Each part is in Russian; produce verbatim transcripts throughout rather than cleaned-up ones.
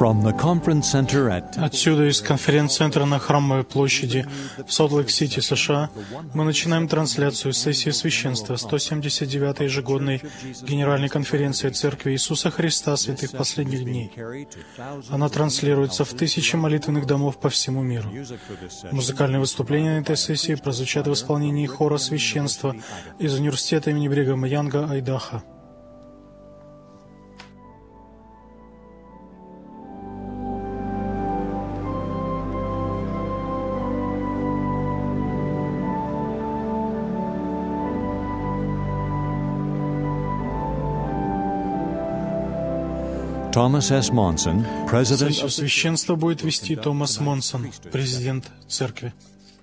From the conference center at Отсюда, из конференц-центра на Храмовой площади в Солт-Лейк-Сити, США, мы начинаем трансляцию сессии священства сто семьдесят девятой ежегодной Генеральной конференции Церкви Иисуса Христа Святых Последних Дней. Она транслируется в тысячи молитвенных домов по всему миру. Музыкальные выступления на этой сессии прозвучат в исполнении хора священства из Университета имени Бригама Янга, Айдахо. Thomas S. Monson, President Сессию священства будет вести Томас Монсон, президент церкви.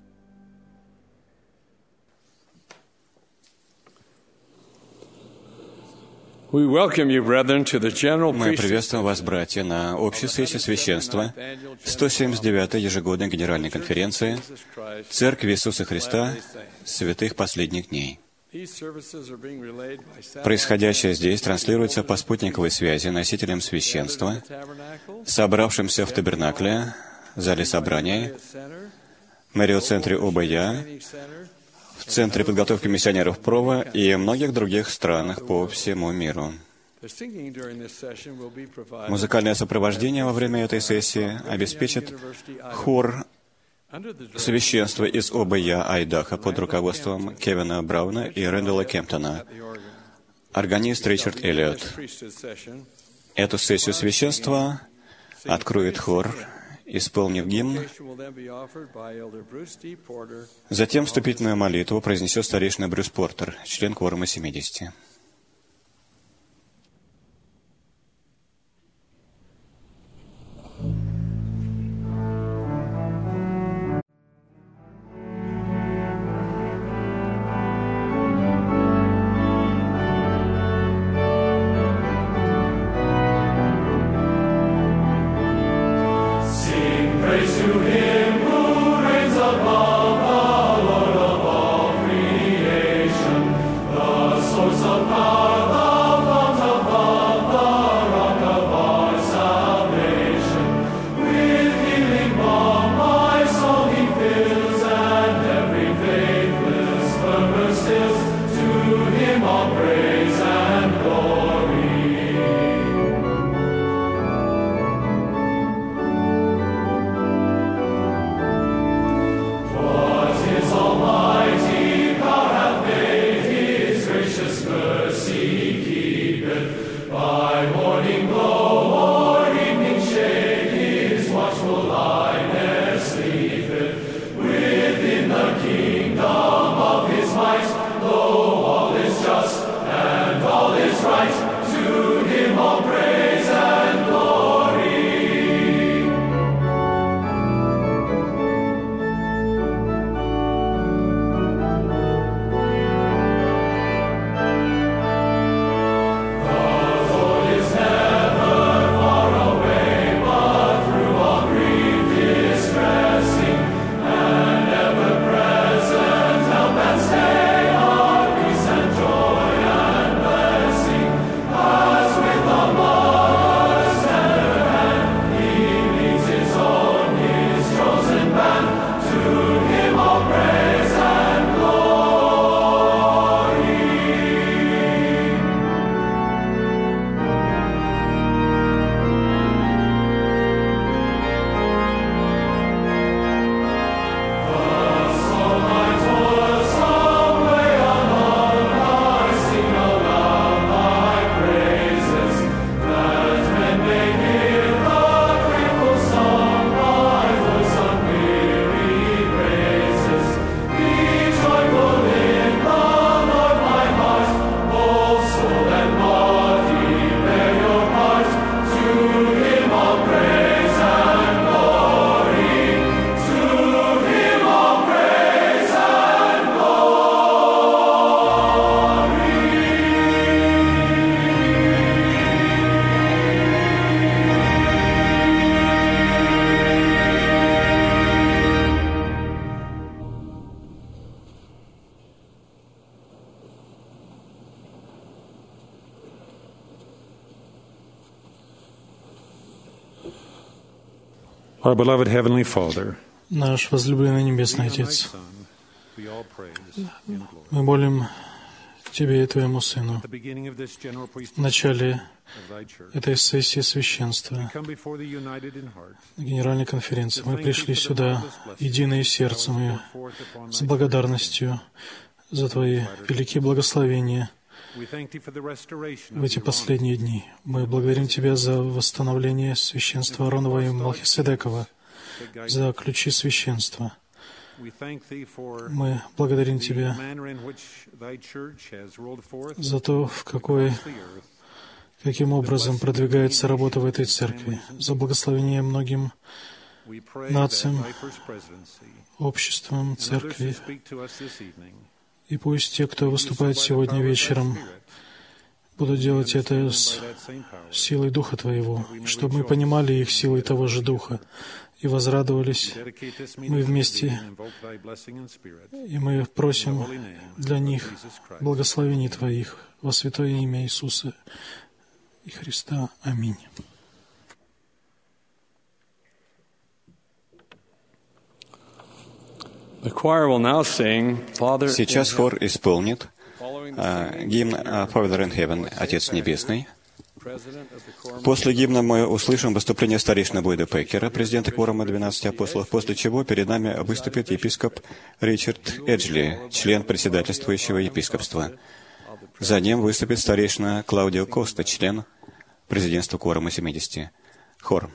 We welcome you, brethren, to the general Мы priesthood приветствуем вас, братья, на общей сессии священства сто семьдесят девятой ежегодной Генеральной конференции Церкви Иисуса Христа Святых Последних Дней. Происходящее здесь транслируется по спутниковой связи носителям священства, собравшимся в Табернакле, зале собраний, Мэрио-центре ОБЯ, в Центре подготовки миссионеров ПРОВА и многих других странах по всему миру. Музыкальное сопровождение во время этой сессии обеспечит хор священства из ОБЯ Айдахо под руководством Кевина Брауна и Рэндалла Кемптона, органист Ричард Эллиот. Эту сессию священства откроет хор, исполнив гимн. Затем вступительную молитву произнесет старейшина Брюс Портер, член кворума семидесяти. Our beloved Heavenly Father, Наш возлюбленный Небесный Отец, мы молим Тебе и Твоему Сыну в начале этой сессии священства, Генеральной конференции. Мы пришли сюда единые сердцем и с благодарностью за Твои великие благословения в эти последние дни. Мы благодарим Тебя за восстановление священства Ааронова и Малхиседекова, за ключи священства. Мы благодарим Тебя за то, в какой, каким образом продвигается работа в этой церкви, за благословение многим нациям, обществам, церкви. И пусть те, кто выступает сегодня вечером, будут делать это с силой Духа Твоего, чтобы мы понимали их силой того же Духа и возрадовались. Мы вместе, и мы просим для них благословений Твоих во святое имя Иисуса и Христа. Аминь. Сейчас хор исполнит uh, гимн uh, Father in Heaven, Отец Небесный. После гимна мы услышим выступление старейшины Бойда Пеккера, президента Кворума двенадцати апостолов, после чего перед нами выступит епископ Ричард Эджли, член председательствующего епископства. За ним выступит старейшина Клаудио Коста, член президентства Кворума семидесяти. Хор.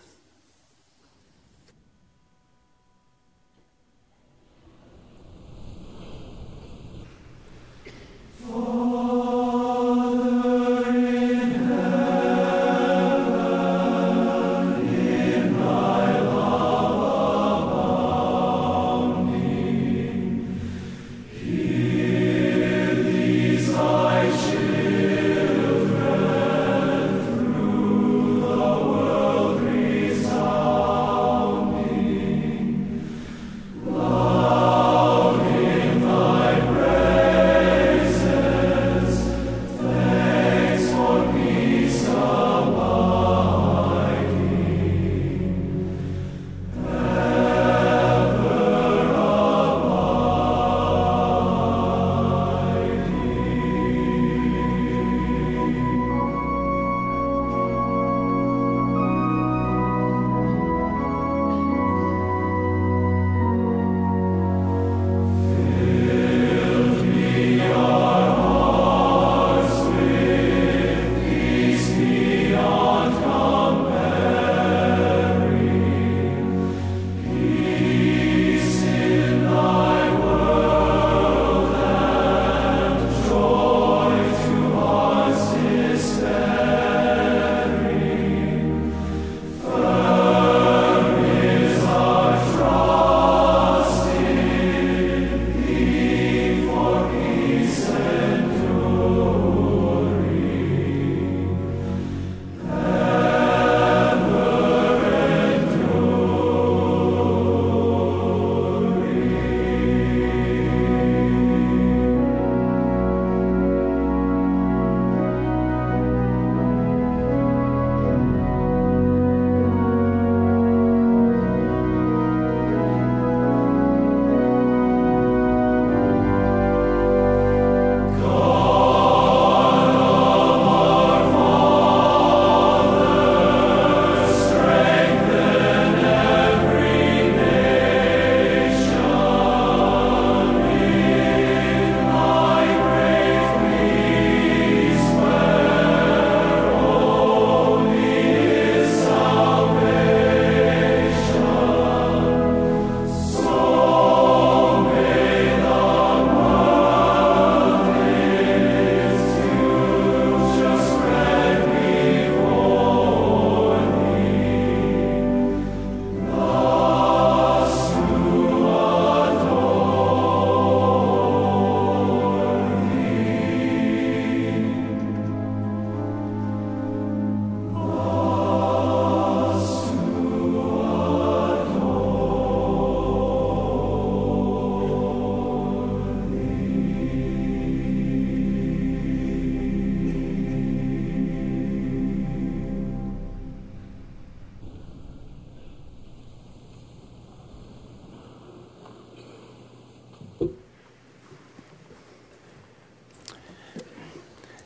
Children through the world resound.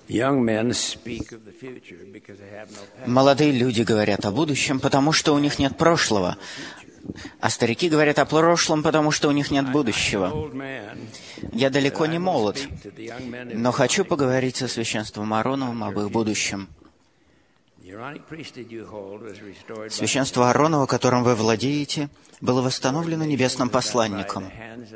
Молодые люди говорят о будущем, потому что у них нет прошлого, а старики говорят о прошлом, потому что у них нет будущего. Я далеко не молод, но хочу поговорить со священством Аароновым об их будущем. Священство Ааронова, которым вы владеете, было восстановлено небесным посланником.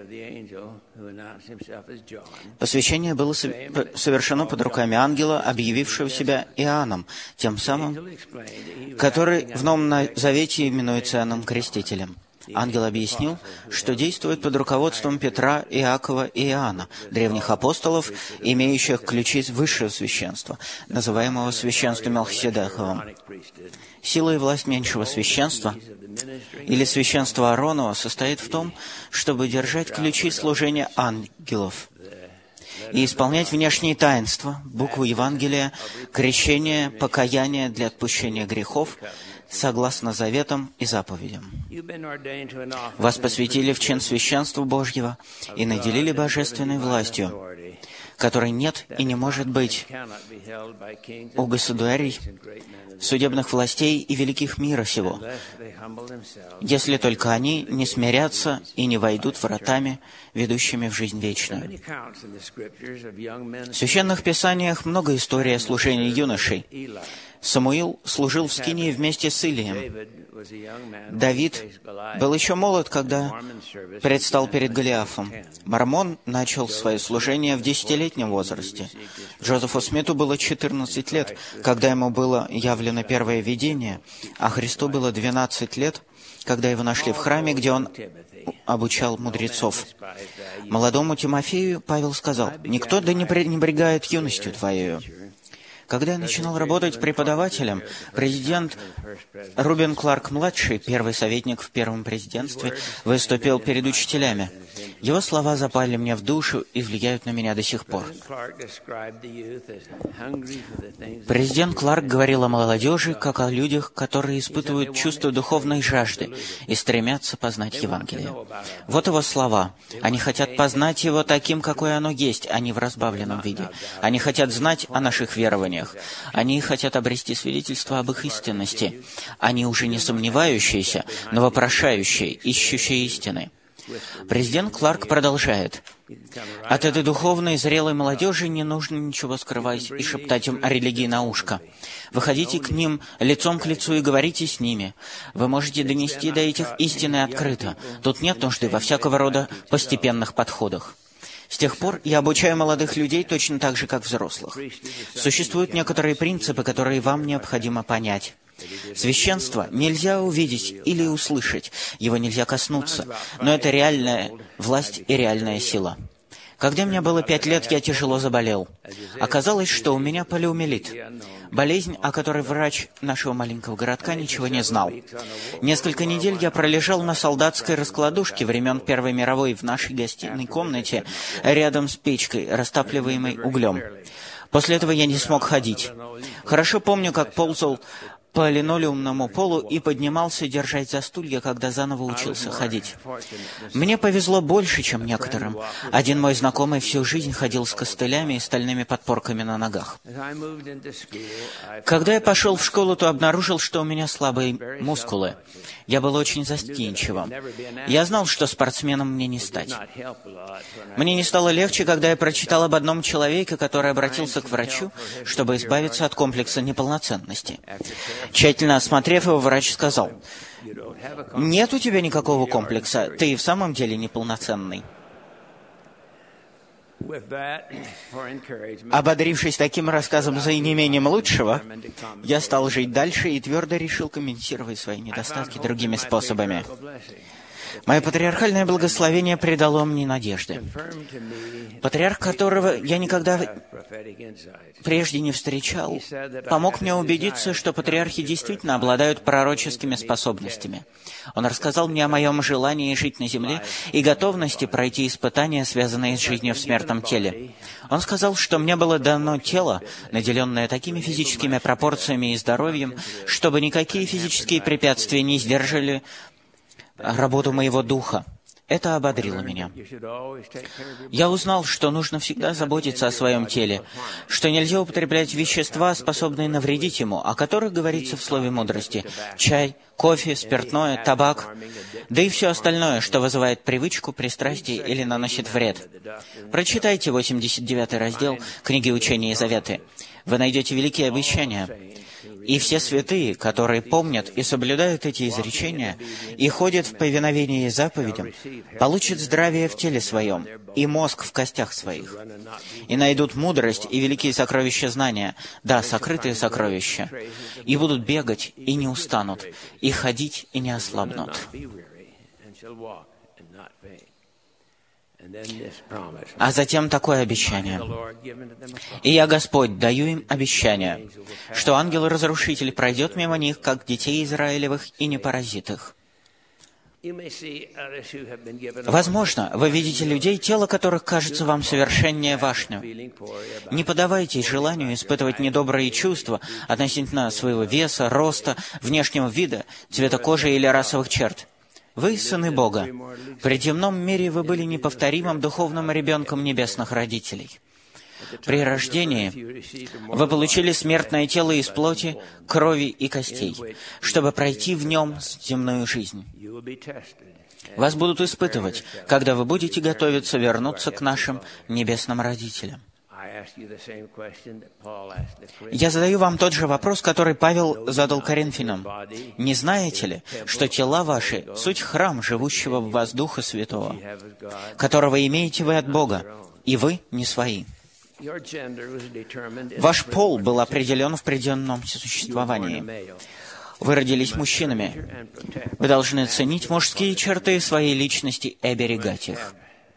Посвящение было совершено под руками ангела, объявившего себя Иоанном, тем самым, который в Новом Завете именуется Иоанном Крестителем. Ангел объяснил, что действует под руководством Петра, Иакова и Иоанна, древних апостолов, имеющих ключи высшего священства, называемого священством Мелхиседековым. Сила и власть меньшего священства, или священства Ааронова, состоит в том, чтобы держать ключи служения ангелов и исполнять внешние таинства, букву Евангелия, крещение, покаяние для отпущения грехов, согласно заветам и заповедям. Вас посвятили в чин священства Божьего и наделили божественной властью, которой нет и не может быть у государей, судебных властей и великих мира сего, если только они не смирятся и не войдут вратами, ведущими в жизнь вечную. В священных писаниях много историй о служении юношей. Самуил служил в Скинии вместе с Илием. Давид был еще молод, когда предстал перед Голиафом. Мормон начал свое служение в десятилетнем возрасте. Джозефу Смиту было четырнадцать лет, когда ему было явлено первое видение, а Христу было двенадцать лет, когда его нашли в храме, где он обучал мудрецов. Молодому Тимофею Павел сказал: «Никто да не пренебрегает юностью твоею». Когда я начинал работать преподавателем, президент Рубен Кларк-младший, первый советник в первом президентстве, выступил перед учителями. Его слова запали мне в душу и влияют на меня до сих пор. Президент Кларк говорил о молодежи, как о людях, которые испытывают чувство духовной жажды и стремятся познать Евангелие. Вот его слова. Они хотят познать его таким, какое оно есть, а не в разбавленном виде. Они хотят знать о наших верованиях. Они хотят обрести свидетельство об их истинности. Они уже не сомневающиеся, но вопрошающие, ищущие истины. Президент Кларк продолжает: «От этой духовной зрелой молодежи не нужно ничего скрывать и шептать им о религии на ушко. Выходите к ним лицом к лицу и говорите с ними. Вы можете донести до этих истины открыто. Тут нет нужды во всякого рода постепенных подходах». С тех пор я обучаю молодых людей точно так же, как взрослых. Существуют некоторые принципы, которые вам необходимо понять. Священство нельзя увидеть или услышать, его нельзя коснуться, но это реальная власть и реальная сила. Когда мне было пять лет, я тяжело заболел. Оказалось, что у меня полиомиелит. Болезнь, о которой врач нашего маленького городка ничего не знал. Несколько недель я пролежал на солдатской раскладушке времен Первой мировой в нашей гостиной комнате, рядом с печкой, растапливаемой углем. После этого я не смог ходить. Хорошо помню, как ползал по линолеумному полу и поднимался держать за стулья, когда заново учился ходить. Мне повезло больше, чем некоторым. Один мой знакомый всю жизнь ходил с костылями и стальными подпорками на ногах. Когда я пошел в школу, то обнаружил, что у меня слабые мускулы. Я был очень застенчивым. Я знал, что спортсменом мне не стать. Мне не стало легче, когда я прочитал об одном человеке, который обратился к врачу, чтобы избавиться от комплекса неполноценности. Тщательно осмотрев его, врач сказал: «Нет у тебя никакого комплекса, ты и в самом деле неполноценный». Ободрившись таким рассказом за неимением лучшего, я стал жить дальше и твердо решил компенсировать свои недостатки другими способами. Мое патриархальное благословение придало мне надежды. Патриарх, которого я никогда прежде не встречал, помог мне убедиться, что патриархи действительно обладают пророческими способностями. Он рассказал мне о моем желании жить на земле и готовности пройти испытания, связанные с жизнью в смертном теле. Он сказал, что мне было дано тело, наделенное такими физическими пропорциями и здоровьем, чтобы никакие физические препятствия не сдержали работу моего духа. Это ободрило меня. Я узнал, что нужно всегда заботиться о своем теле, что нельзя употреблять вещества, способные навредить ему, о которых говорится в слове мудрости: чай, кофе, спиртное, табак, да и все остальное, что вызывает привычку, пристрастие или наносит вред. Прочитайте восемьдесят девятый раздел книги «Учения и заветы». Вы найдете великие обещания. И все святые, которые помнят и соблюдают эти изречения и ходят в повиновении заповедям, получат здравие в теле своем и мозг в костях своих, и найдут мудрость и великие сокровища знания, да, сокрытые сокровища, и будут бегать и не устанут, и ходить и не ослабнут. А затем такое обещание. «И я, Господь, даю им обещание, что ангел-разрушитель пройдет мимо них, как детей Израилевых, и не поразит их». Возможно, вы видите людей, тело которых кажется вам совершеннее вашего. Не поддавайтесь желанию испытывать недобрые чувства относительно своего веса, роста, внешнего вида, цвета кожи или расовых черт. Вы сыны Бога. При земном мире вы были неповторимым духовным ребенком небесных родителей. При рождении вы получили смертное тело из плоти, крови и костей, чтобы пройти в нем земную жизнь. Вас будут испытывать, когда вы будете готовиться вернуться к нашим небесным родителям. Я задаю вам тот же вопрос, который Павел задал Коринфянам. Не знаете ли, что тела ваши — суть храм живущего в вас Духа Святого, которого имеете вы от Бога, и вы не свои? Ваш пол был определен в определенном существовании. Вы родились мужчинами. Вы должны ценить мужские черты своей личности и оберегать их.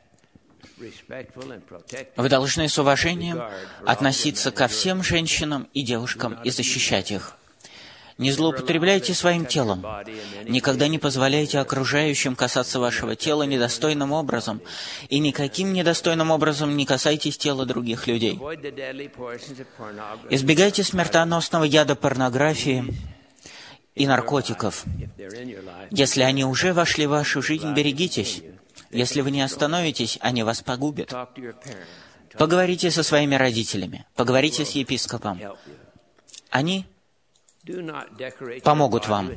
Вы должны с уважением относиться ко всем женщинам и девушкам и защищать их. Не злоупотребляйте своим телом. Никогда не позволяйте окружающим касаться вашего тела недостойным образом, и никаким недостойным образом не касайтесь тела других людей. Избегайте смертоносного яда порнографии и наркотиков. Если они уже вошли в вашу жизнь, берегитесь. Если вы не остановитесь, они вас погубят. Поговорите со своими родителями, поговорите с епископом. Они помогут вам.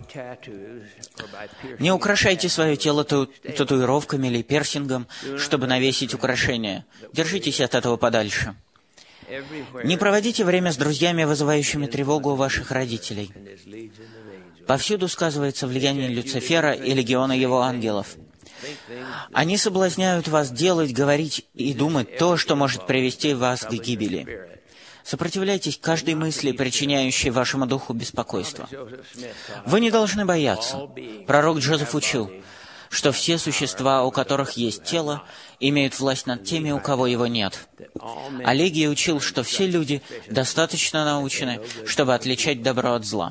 Не украшайте свое тело татуировками или пирсингом, чтобы навесить украшения. Держитесь от этого подальше. Не проводите время с друзьями, вызывающими тревогу у ваших родителей. Повсюду сказывается влияние Люцифера и легиона его ангелов. Они соблазняют вас делать, говорить и думать то, что может привести вас к гибели. Сопротивляйтесь каждой мысли, причиняющей вашему духу беспокойство. Вы не должны бояться. Пророк Джозеф учил, что все существа, у которых есть тело, имеют власть над теми, у кого его нет. Алегий учил, что все люди достаточно научены, чтобы отличать добро от зла.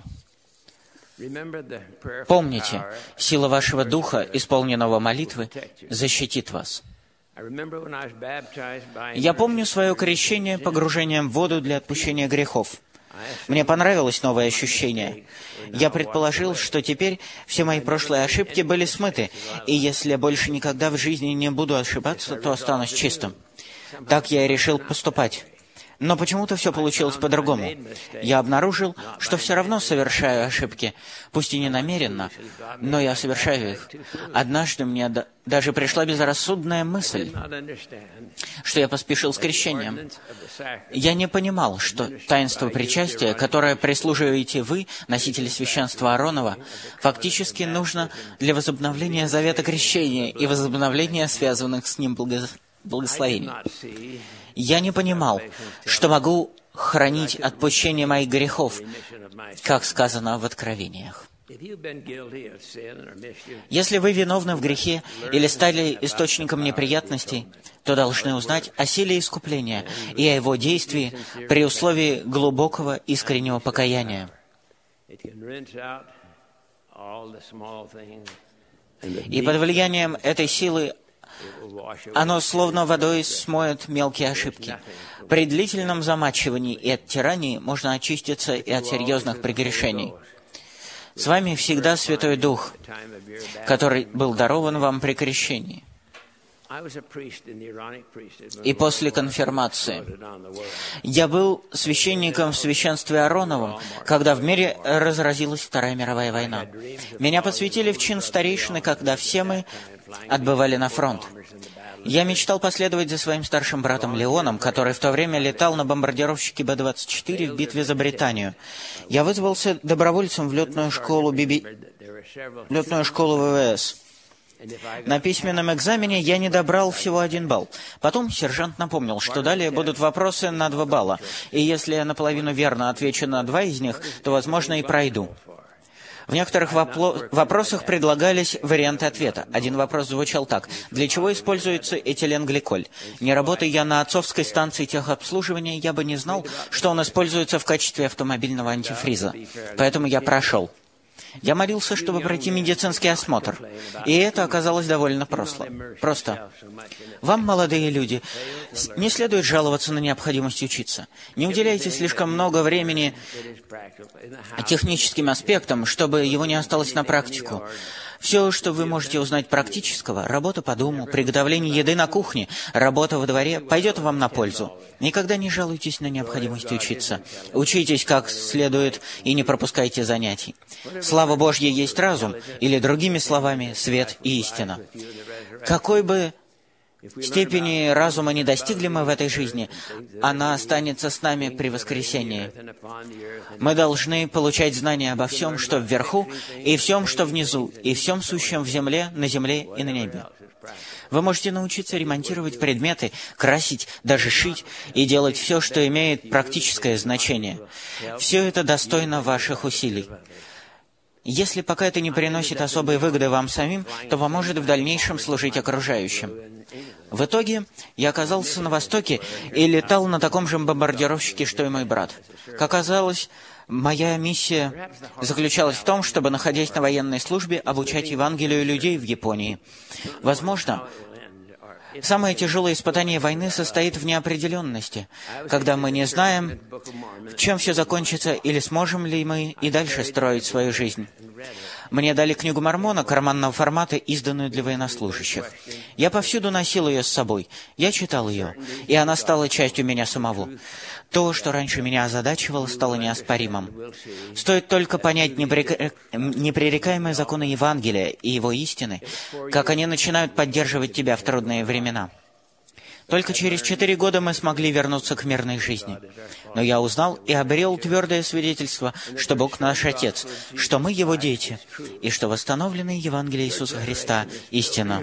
Помните, сила вашего духа, исполненного молитвы, защитит вас. Я помню свое крещение погружением в воду для отпущения грехов. Мне понравилось новое ощущение. Я предположил, что теперь все мои прошлые ошибки были смыты, и если я больше никогда в жизни не буду ошибаться, то останусь чистым. Так я и решил поступать. Но почему-то все получилось по-другому. Я обнаружил, что все равно совершаю ошибки, пусть и не намеренно, но я совершаю их. Однажды мне да- даже пришла безрассудная мысль, что я поспешил с крещением. Я не понимал, что таинство причастия, которое прислуживаете вы, носители священства Ааронова, фактически нужно для возобновления завета крещения и возобновления связанных с ним благо- благословений. Я не понимал, что могу хранить отпущение моих грехов, как сказано в Откровениях. Если вы виновны в грехе или стали источником неприятностей, то должны узнать о силе искупления и о его действии при условии глубокого искреннего покаяния. И под влиянием этой силы оно словно водой смоет мелкие ошибки. При длительном замачивании и оттирании можно очиститься и от серьезных прегрешений. С вами всегда Святой Дух, который был дарован вам при крещении. и после конфирмации. Я был священником в священстве Аароновом, когда в мире разразилась Вторая мировая война. Меня посвятили в чин старейшины, когда все мы отбывали на фронт. Я мечтал последовать за своим старшим братом Леоном, который в то время летал на бомбардировщике Б двадцать четыре в битве за Британию. Я вызвался добровольцем в летную школу ББ... летную школу ВВС. На письменном экзамене я не добрал всего один балл. Потом сержант напомнил, что далее будут вопросы на два балла, и если я наполовину верно отвечу на два из них, то, возможно, и пройду. В некоторых вопло- вопросах предлагались варианты ответа. Один вопрос звучал так: «Для чего используется этиленгликоль?» Не работая я на отцовской станции техобслуживания, я бы не знал, что он используется в качестве автомобильного антифриза. Поэтому я прошел. Я молился, чтобы пройти медицинский осмотр, и это оказалось довольно просто. Просто. Вам, молодые люди, не следует жаловаться на необходимость учиться. Не уделяйте слишком много времени техническим аспектам, чтобы его не осталось на практику. Все, что вы можете узнать практического, работа по дому, приготовление еды на кухне, работа во дворе, пойдет вам на пользу. Никогда не жалуйтесь на необходимость учиться. Учитесь как следует и не пропускайте занятий. Слава Божья есть разум, или, другими словами, свет и истина. Какой бы степени разума не достигли мы в этой жизни, она останется с нами при воскресении. Мы должны получать знания обо всем, что вверху, и всем, что внизу, и всем сущем в земле, на земле и на небе. Вы можете научиться ремонтировать предметы, красить, даже шить и делать все, что имеет практическое значение. Все это достойно ваших усилий. Если пока это не приносит особой выгоды вам самим, то поможет в дальнейшем служить окружающим. В итоге я оказался на Востоке и летал на таком же бомбардировщике, что и мой брат. Как оказалось, моя миссия заключалась в том, чтобы, находясь на военной службе, обучать Евангелию людей в Японии. Возможно, самое тяжелое испытание войны состоит в неопределенности, когда мы не знаем, чем все закончится, или сможем ли мы и дальше строить свою жизнь. Мне дали книгу Мормона карманного формата, изданную для военнослужащих. Я повсюду носил ее с собой. Я читал ее, и она стала частью меня самого. То, что раньше меня озадачивало, стало неоспоримым. Стоит только понять непрек... непререкаемые законы Евангелия и его истины, как они начинают поддерживать тебя в трудные времена. Только через четыре года мы смогли вернуться к мирной жизни. Но я узнал и обрел твердое свидетельство, что Бог наш Отец, что мы Его дети, и что восстановленное Евангелие Иисуса Христа – истина.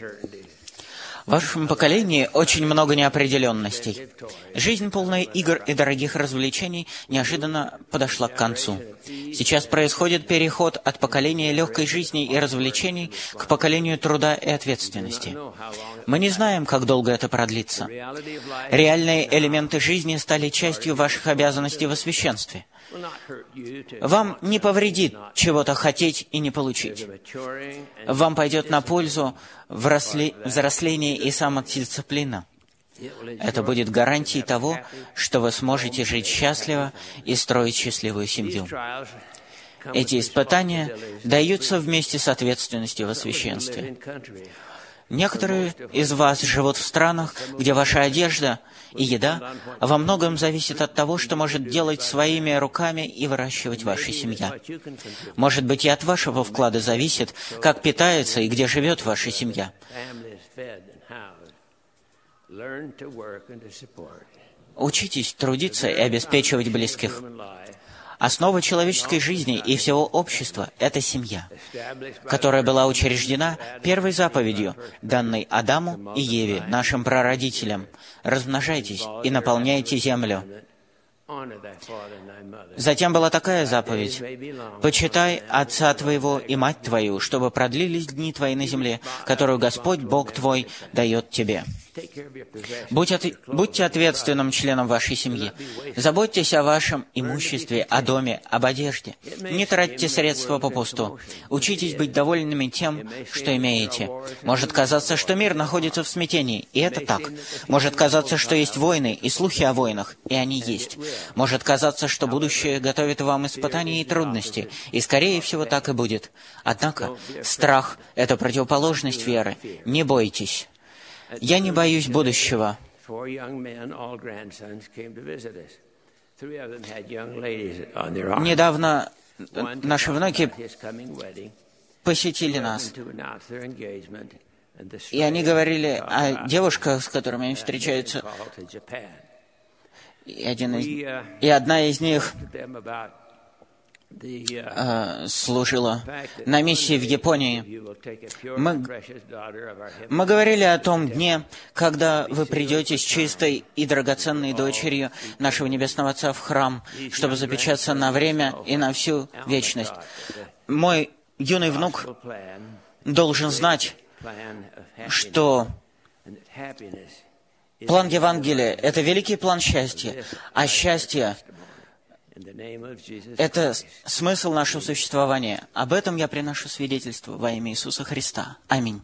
В вашем поколении очень много неопределенностей. Жизнь, полная игр и дорогих развлечений, неожиданно подошла к концу. Сейчас происходит переход от поколения легкой жизни и развлечений к поколению труда и ответственности. Мы не знаем, как долго это продлится. Реальные элементы жизни стали частью ваших обязанностей во священстве. Вам не повредит чего-то хотеть и не получить. Вам пойдет на пользу вросли... взросление и самодисциплина. Это будет гарантией того, что вы сможете жить счастливо и строить счастливую семью. Эти испытания даются вместе с ответственностью во священстве. Некоторые из вас живут в странах, где ваша одежда и еда во многом зависит от того, что может делать своими руками и выращивать ваша семья. Может быть, и от вашего вклада зависит, как питается и где живет ваша семья. Учитесь трудиться и обеспечивать близких. Основа человеческой жизни и всего общества – это семья, которая была учреждена первой заповедью, данной Адаму и Еве, нашим прародителям. «Размножайтесь и наполняйте землю». Затем была такая заповедь: «Почитай отца твоего и мать твою, чтобы продлились дни твои на земле, которую Господь Бог твой дает тебе». Будь от... Будьте ответственным членом вашей семьи. Заботьтесь о вашем имуществе, о доме, об одежде. Не тратьте средства попусту. Учитесь быть довольными тем, что имеете. Может казаться, что мир находится в смятении, и это так. Может казаться, что есть войны и слухи о войнах, и они есть. Может казаться, что будущее готовит вам испытания и трудности, и, скорее всего, так и будет. Однако страх — это противоположность веры. Не бойтесь. Я не боюсь будущего. Недавно наши внуки посетили нас, и они говорили о девушках, с которыми они встречаются, и, один из, и одна из них э, служила на миссии в Японии. Мы, мы говорили о том дне, когда вы придете с чистой и драгоценной дочерью нашего Небесного Отца в храм, чтобы запечататься на время и на всю вечность. Мой юный внук должен знать, что план Евангелия — это великий план счастья, а счастье — это смысл нашего существования. Об этом я приношу свидетельство во имя Иисуса Христа. Аминь.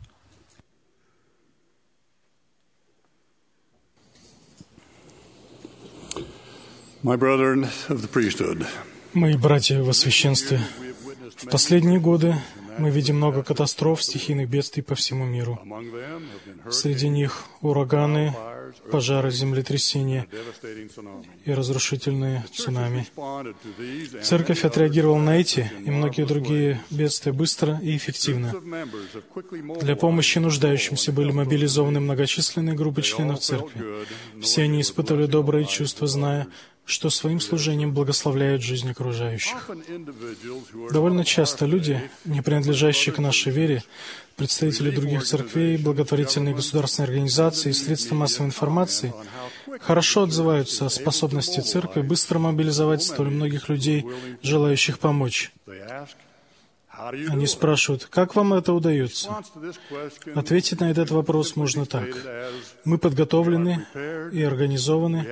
My brethren of the priesthood. Мои братья во священстве, в последние годы мы видим много катастроф, стихийных бедствий по всему миру. Среди них ураганы, пожары, землетрясения и разрушительные цунами. Церковь отреагировала на эти и многие другие бедствия быстро и эффективно. Для помощи нуждающимся были мобилизованы многочисленные группы членов церкви. Все они испытывали добрые чувства, зная, что своим служением благословляют жизнь окружающих. Довольно часто люди, не принадлежащие к нашей вере, представители других церквей, благотворительные государственные организации и средства массовой информации, хорошо отзываются о способности церкви быстро мобилизовать столь многих людей, желающих помочь. Они спрашивают, как вам это удается? Ответить на этот вопрос можно так. Мы подготовлены и организованы.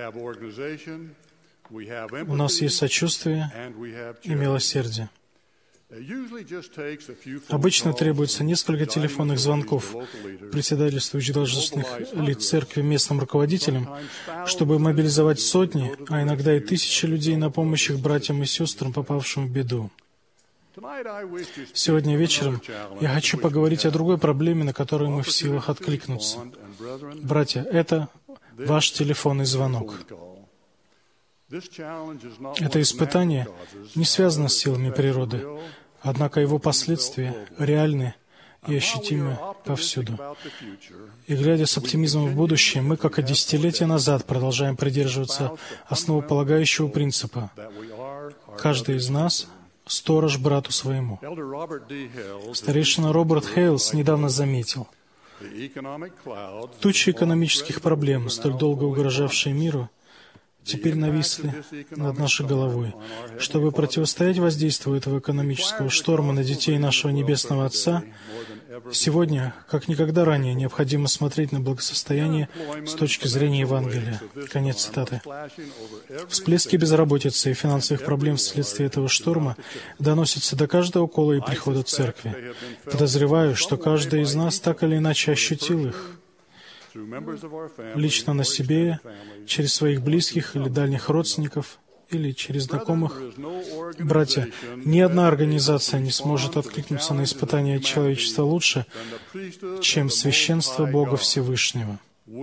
У нас есть сочувствие и милосердие. Обычно требуется несколько телефонных звонков председательствующих должностных лиц церкви местным руководителям, чтобы мобилизовать сотни, а иногда и тысячи людей на помощь их братьям и сестрам, попавшим в беду. Сегодня вечером я хочу поговорить о другой проблеме, на которую мы в силах откликнуться. Братья, это ваш телефонный звонок. Это испытание не связано с силами природы, однако его последствия реальны и ощутимы повсюду. И глядя с оптимизмом в будущее, мы, как и десятилетия назад, продолжаем придерживаться основополагающего принципа. Каждый из нас — сторож брату своему. Старейшина Роберт Хейлс недавно заметил, тучи экономических проблем, столь долго угрожавшие миру, теперь нависли над нашей головой. Чтобы противостоять воздействию этого экономического шторма на детей нашего Небесного Отца, сегодня, как никогда ранее, необходимо смотреть на благосостояние с точки зрения Евангелия. Конец цитаты. Всплески безработицы и финансовых проблем вследствие этого шторма доносятся до каждого кола и прихода церкви. Подозреваю, что каждый из нас так или иначе ощутил их. Лично на себе, через своих близких или дальних родственников, или через знакомых. Братья, ни одна организация не сможет откликнуться на испытания человечества лучше, чем священство Бога Всевышнего.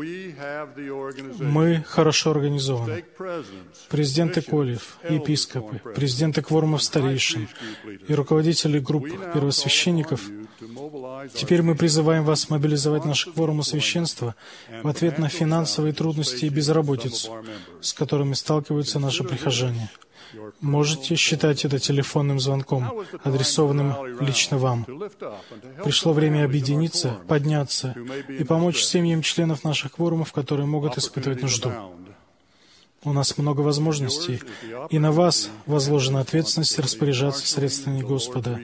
Мы хорошо организованы. Президенты коллев, епископы, президенты кворумов старейшин и руководители групп первосвященников. Теперь мы призываем вас мобилизовать наши кворумы священства в ответ на финансовые трудности и безработицу, с которыми сталкиваются наши прихожане. Можете считать это телефонным звонком, адресованным лично вам. Пришло время объединиться, подняться и помочь семьям членов наших кворумов, которые могут испытывать нужду. У нас много возможностей, и на вас возложена ответственность распоряжаться средствами Господа.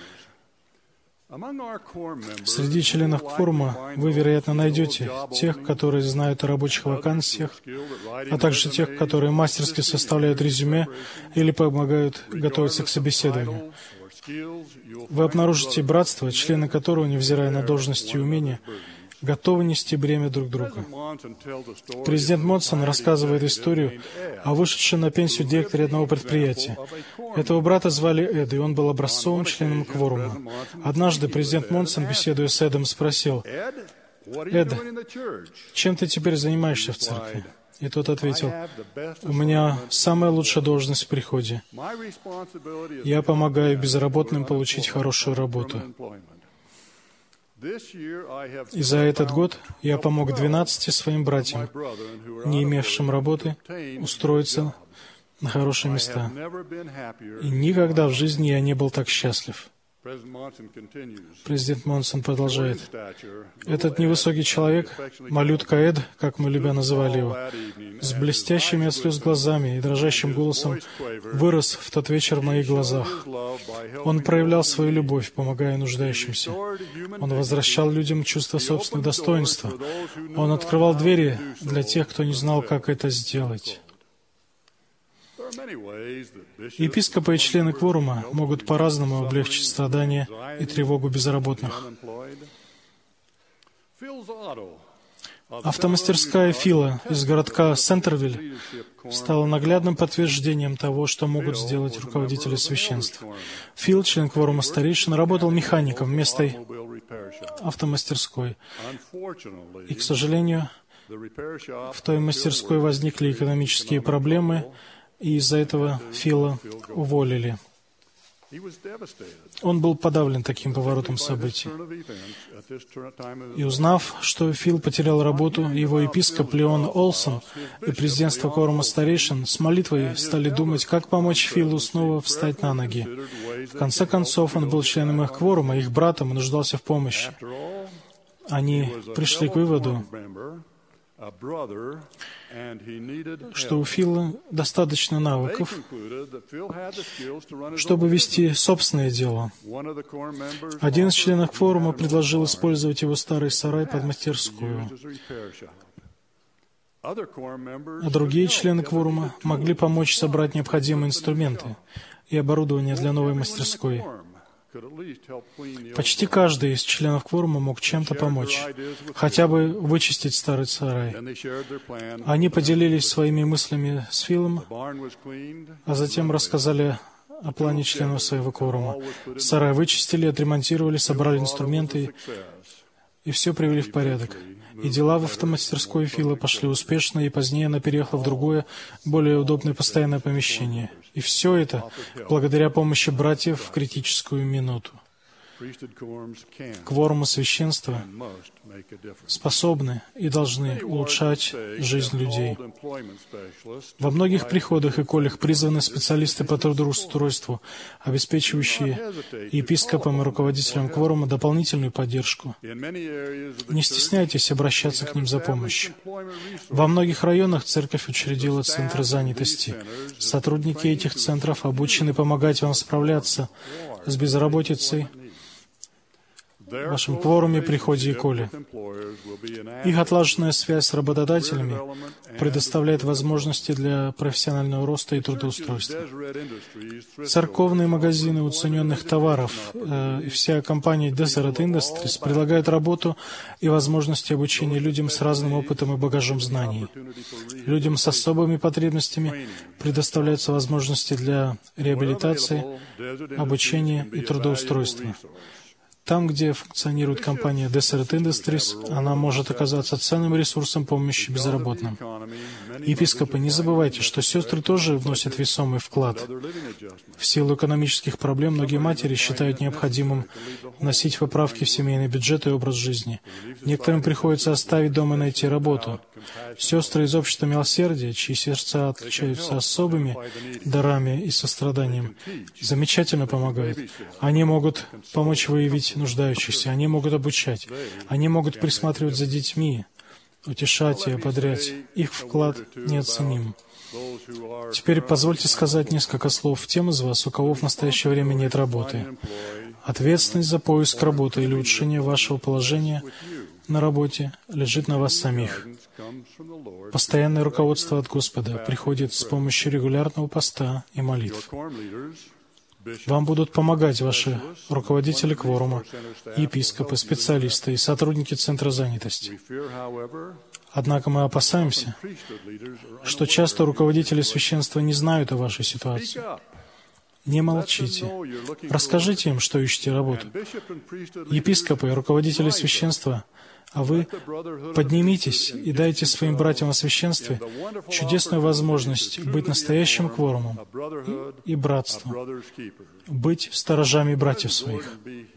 Среди членов кворума вы, вероятно, найдете тех, которые знают о рабочих вакансиях, а также тех, которые мастерски составляют резюме или помогают готовиться к собеседованию. Вы обнаружите братство, члены которого, невзирая на должности и умения, готовы нести бремя друг друга. Президент Монсон рассказывает историю о вышедшем на пенсию директоре одного предприятия. Этого брата звали Эд, и он был образцовым членом кворума. Однажды президент Монсон, беседуя с Эдом, спросил: «Эд, чем ты теперь занимаешься в церкви?» И тот ответил: «У меня самая лучшая должность в приходе. Я помогаю безработным получить хорошую работу. И за этот год я помог двенадцати своим братьям, не имевшим работы, устроиться на хорошие места. И никогда в жизни я не был так счастлив». Президент Монсон продолжает: «Этот невысокий человек, малютка Эд, как мы любя называли его, с блестящими от слез глазами и дрожащим голосом вырос в тот вечер в моих глазах. Он проявлял свою любовь, помогая нуждающимся. Он возвращал людям чувство собственного достоинства. Он открывал двери для тех, кто не знал, как это сделать». Епископы и члены кворума могут по-разному облегчить страдания и тревогу безработных. Автомастерская Фила из городка Сентервиль стала наглядным подтверждением того, что могут сделать руководители священств. Фил, член кворума старейшин, работал механиком в местной автомастерской. И, к сожалению, в той мастерской возникли экономические проблемы, и из-за этого Фила уволили. Он был подавлен таким поворотом событий. И узнав, что Фил потерял работу, его епископ Леон Олсон и президентство кворума старейшин с молитвой стали думать, как помочь Филу снова встать на ноги. В конце концов, он был членом их кворума, их братом, и нуждался в помощи. Они пришли к выводу, что у Фила достаточно навыков, чтобы вести собственное дело. Один из членов кворума предложил использовать его старый сарай под мастерскую, а другие члены кворума могли помочь собрать необходимые инструменты и оборудование для новой мастерской. Почти каждый из членов кворума мог чем-то помочь, хотя бы вычистить старый сарай. Они поделились своими мыслями с Филом, а затем рассказали о плане членов своего кворума. Сарай вычистили, отремонтировали, собрали инструменты и все привели в порядок. И дела в автомастерской Фила пошли успешно, и позднее она переехала в другое, более удобное постоянное помещение. И все это благодаря помощи братьев в критическую минуту. Кворумы священства способны и должны улучшать жизнь людей. Во многих приходах и коллях призваны специалисты по трудоустройству, обеспечивающие епископам и руководителям кворума дополнительную поддержку. Не стесняйтесь обращаться к ним за помощью. Во многих районах церковь учредила центры занятости. Сотрудники этих центров обучены помогать вам справляться с безработицей в вашем кворуме, приходе и коле. Их отлаженная связь с работодателями предоставляет возможности для профессионального роста и трудоустройства. Церковные магазины уцененных товаров э, и вся компания Deseret Industries предлагают работу и возможности обучения людям с разным опытом и багажом знаний. Людям с особыми потребностями предоставляются возможности для реабилитации, обучения и трудоустройства. Там, где функционирует компания Deseret Industries, она может оказаться ценным ресурсом помощи безработным. Епископы, не забывайте, что сестры тоже вносят весомый вклад. В силу экономических проблем многие матери считают необходимым вносить поправки в семейный бюджет и образ жизни. Некоторым приходится оставить дом и найти работу. Сестры из общества милосердия, чьи сердца отличаются особыми дарами и состраданием, замечательно помогают. Они могут помочь выявить нуждающихся, они могут обучать, они могут присматривать за детьми, утешать и ободрять. Их вклад неоценим. Теперь позвольте сказать несколько слов тем из вас, у кого в настоящее время нет работы. Ответственность за поиск работы или улучшение вашего положения на работе лежит на вас самих. Постоянное руководство от Господа приходит с помощью регулярного поста и молитв. Вам будут помогать ваши руководители кворума, епископы, специалисты и сотрудники Центра занятости. Однако мы опасаемся, что часто руководители священства не знают о вашей ситуации. Не молчите. Расскажите им, что ищете работу. Епископы и руководители священства А вы поднимитесь и дайте своим братьям во священстве чудесную возможность быть настоящим кворумом и, и братством, быть сторожами братьев своих.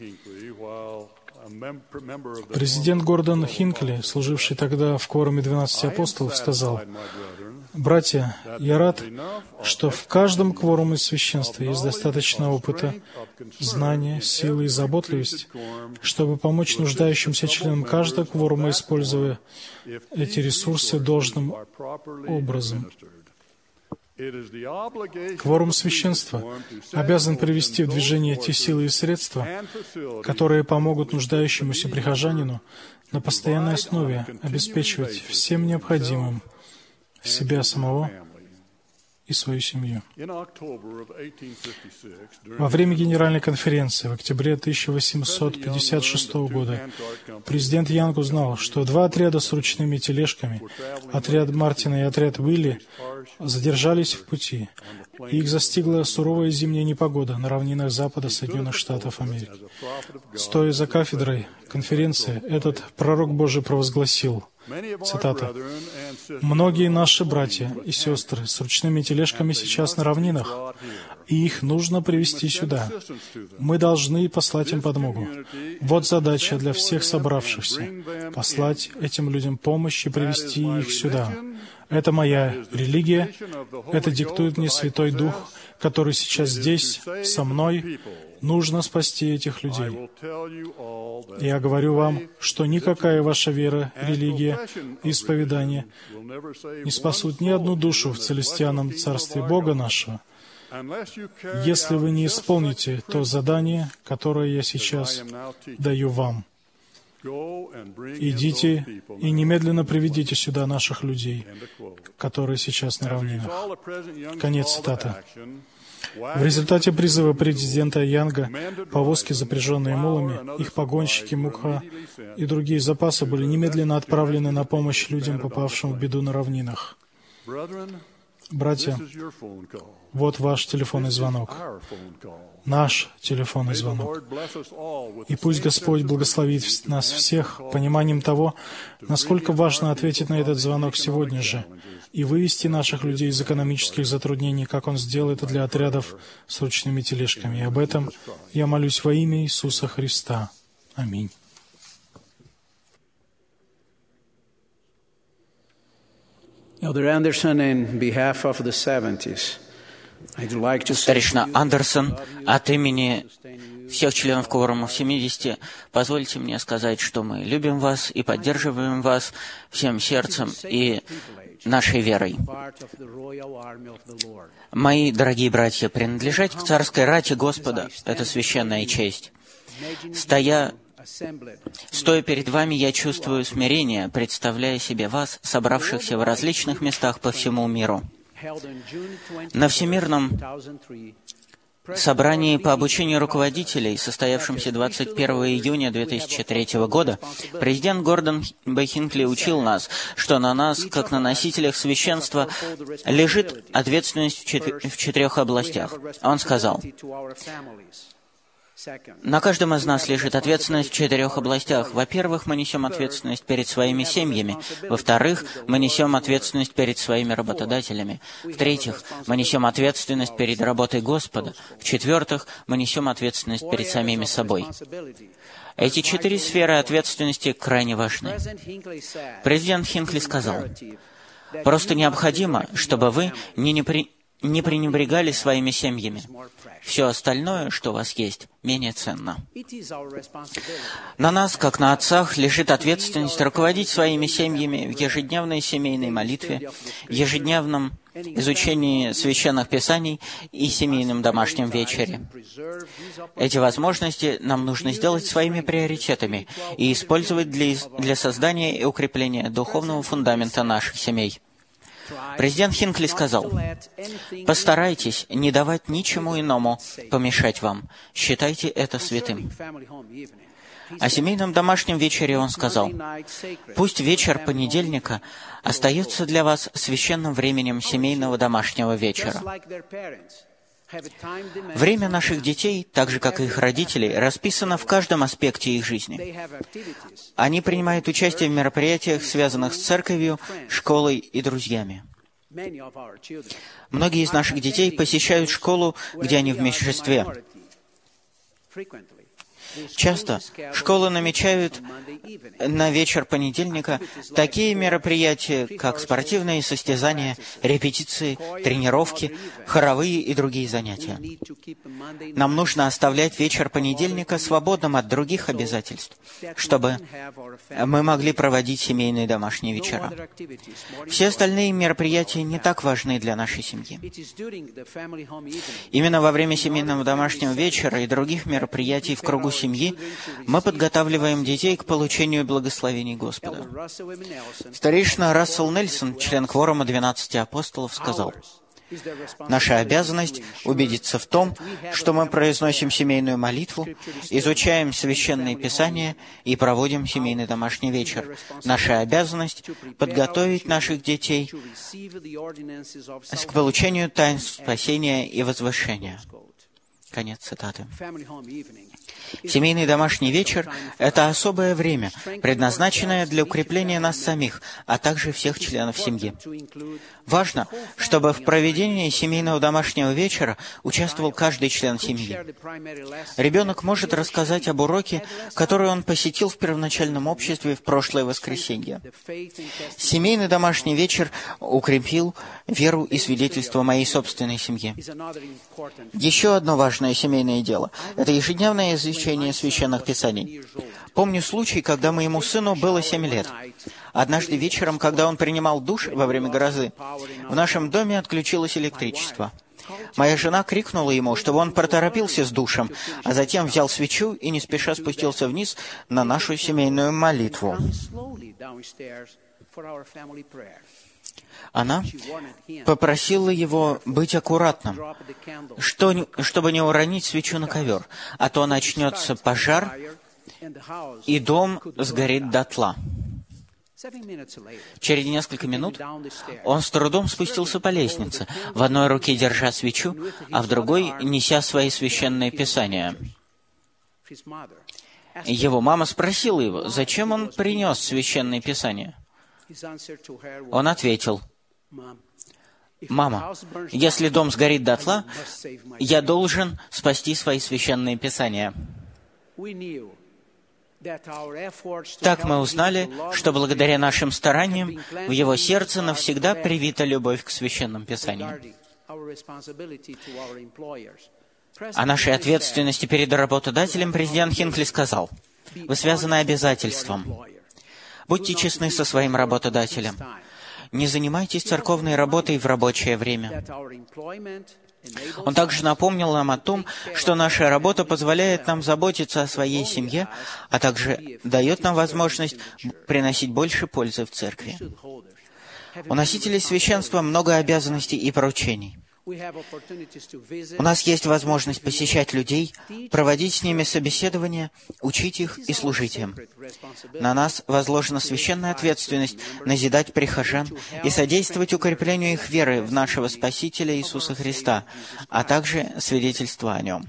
Президент Гордон Хинкли, служивший тогда в кворуме двенадцати апостолов, сказал: «Братья, я рад, что в каждом кворуме священства есть достаточно опыта, знания, силы и заботливости, чтобы помочь нуждающимся членам каждого кворума, используя эти ресурсы должным образом». Кворум священства обязан привести в движение те силы и средства, которые помогут нуждающемуся прихожанину на постоянной основе обеспечивать всем необходимым себя самого и свою семью. Во время Генеральной конференции в октябре тысяча восемьсот пятьдесят шестого года президент Янг узнал, что два отряда с ручными тележками, отряд Мартина и отряд Уилли, задержались в пути, и их застигла суровая зимняя непогода на равнинах запада Соединенных Штатов Америки. Стоя за кафедрой конференции, этот пророк Божий провозгласил, цитата: «Многие наши братья и сестры с ручными тележками сейчас на равнинах, и их нужно привести сюда. Мы должны послать им подмогу. Вот задача для всех собравшихся — послать этим людям помощь и привести их сюда. Это моя религия, это диктует мне Святой Дух, который сейчас здесь, со мной. Нужно спасти этих людей. Я говорю вам, что никакая ваша вера, религия, исповедание не спасут ни одну душу в целестианном Царстве Бога нашего, если вы не исполните то задание, которое я сейчас даю вам. Идите и немедленно приведите сюда наших людей, которые сейчас на равнинах». Конец цитаты. В результате призыва президента Янга повозки, запряженные мулами, их погонщики, мука и другие запасы были немедленно отправлены на помощь людям, попавшим в беду на равнинах. Братья, вот ваш телефонный звонок, наш телефонный звонок. И пусть Господь благословит нас всех пониманием того, насколько важно ответить на этот звонок сегодня же и вывести наших людей из экономических затруднений, как Он сделал это для отрядов с ручными тележками. И об этом я молюсь во имя Иисуса Христа. Аминь. Elder Anderson, in behalf of the seventies, I'd like to say... Старейшина Андерсон, от имени всех членов кворума семидесяти, позвольте мне сказать, что мы любим вас и поддерживаем вас всем сердцем и нашей верой. Мои дорогие братья, принадлежать к царской рати Господа — это священная честь. Стоя Стоя перед вами, я чувствую смирение, представляя себе вас, собравшихся в различных местах по всему миру. На Всемирном собрании по обучению руководителей, состоявшемся двадцать первого июня две тысячи третьего года, президент Гордон Б. Хинкли учил нас, что на нас, как на носителях священства, лежит ответственность в, четы- в четырех областях. Он сказал: «На каждом из нас лежит ответственность в четырех областях. Во-первых, мы несем ответственность перед своими семьями. Во-вторых, мы несем ответственность перед своими работодателями. В-третьих, мы несем ответственность перед работой Господа. В-четвертых, мы несем ответственность перед самими собой». Эти четыре сферы ответственности крайне важны. Президент Хинкли сказал: «Просто необходимо, чтобы вы не, не, при... не пренебрегали своими семьями. Все остальное, что у вас есть, менее ценно». На нас, как на отцах, лежит ответственность руководить своими семьями в ежедневной семейной молитве, ежедневном изучении священных писаний и семейном домашнем вечере. Эти возможности нам нужно сделать своими приоритетами и использовать для, для создания и укрепления духовного фундамента наших семей. Президент Хинкли сказал: «Постарайтесь не давать ничему иному помешать вам. Считайте это святым». О семейном домашнем вечере он сказал: «Пусть вечер понедельника остается для вас священным временем семейного домашнего вечера. Время наших детей, так же как и их родителей, расписано в каждом аспекте их жизни. Они принимают участие в мероприятиях, связанных с церковью, школой и друзьями. Многие из наших детей посещают школу, где они в меньшинстве. Часто школы намечают на вечер понедельника такие мероприятия, как спортивные состязания, репетиции, тренировки, хоровые и другие занятия. Нам нужно оставлять вечер понедельника свободным от других обязательств, чтобы мы могли проводить семейные домашние вечера. Все остальные мероприятия не так важны для нашей семьи. Именно во время семейного домашнего вечера и других мероприятий в кругу семьи мы подготавливаем детей к получению благословений Господа. Старейшина Рассел Нельсон, член кворума двенадцати апостолов, сказал: «Наша обязанность убедиться в том, что мы произносим семейную молитву, изучаем священные писания и проводим семейный домашний вечер. Наша обязанность подготовить наших детей к получению таинств спасения и возвышения». Конец цитаты. Семейный домашний вечер – это особое время, предназначенное для укрепления нас самих, а также всех членов семьи. Важно, чтобы в проведении семейного домашнего вечера участвовал каждый член семьи. Ребенок может рассказать об уроке, который он посетил в первоначальном обществе в прошлое воскресенье. Семейный домашний вечер укрепил веру и свидетельство моей собственной семьи. Еще одно важное семейное дело – это ежедневное изучение священных писаний. Помню случай, когда моему сыну было семь лет. Однажды вечером, когда он принимал душ во время грозы, в нашем доме отключилось электричество. Моя жена крикнула ему, чтобы он проторопился с душем, а затем взял свечу и не спеша спустился вниз на нашу семейную молитву. Она попросила его быть аккуратным, что, чтобы не уронить свечу на ковер, а то начнется пожар, и дом сгорит дотла. Через несколько минут он с трудом спустился по лестнице, в одной руке держа свечу, а в другой неся свои священные писания. Его мама спросила его, зачем он принес священные писания. Он ответил: «Мама, если дом сгорит дотла, я должен спасти свои священные писания». Так мы узнали, что благодаря нашим стараниям в его сердце навсегда привита любовь к священным писаниям. О нашей ответственности перед работодателем президент Хинкли сказал: «Вы связаны обязательством. Будьте честны со своим работодателем. Не занимайтесь церковной работой в рабочее время». Он также напомнил нам о том, что наша работа позволяет нам заботиться о своей семье, а также дает нам возможность приносить больше пользы в церкви. У носителей священства много обязанностей и поручений. У нас есть возможность посещать людей, проводить с ними собеседования, учить их и служить им. На нас возложена священная ответственность назидать прихожан и содействовать укреплению их веры в нашего Спасителя Иисуса Христа, а также свидетельство о Нем.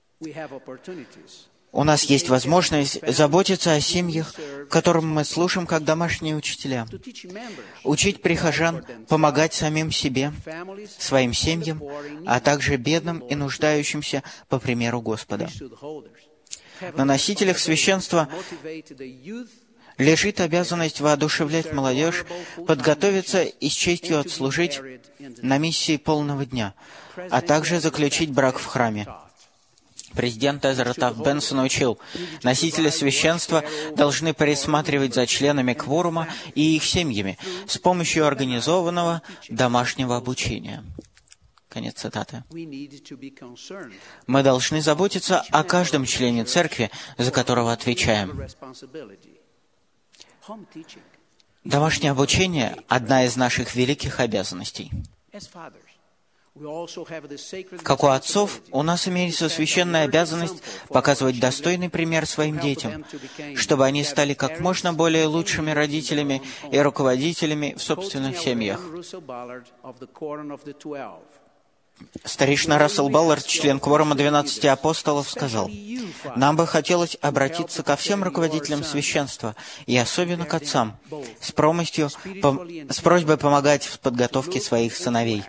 У нас есть возможность заботиться о семьях, которым мы служим как домашние учителя, учить прихожан помогать самим себе, своим семьям, а также бедным и нуждающимся по примеру Господа. На носителях священства лежит обязанность воодушевлять молодежь, подготовиться и с честью отслужить на миссии полного дня, а также заключить брак в храме. Президент Эзра Тафт Бенсон учил, носители священства должны присматривать за членами кворума и их семьями с помощью организованного домашнего обучения. Конец цитаты. Мы должны заботиться о каждом члене церкви, за которого отвечаем. Домашнее обучение – одна из наших великих обязанностей. Как у отцов, у нас имеется священная обязанность показывать достойный пример своим детям, чтобы они стали как можно более лучшими родителями и руководителями в собственных семьях. Старейшина Рассел Баллард, член кворума двенадцати апостолов, сказал: «Нам бы хотелось обратиться ко всем руководителям священства, и особенно к отцам, с, промостью, по, с просьбой помогать в подготовке своих сыновей.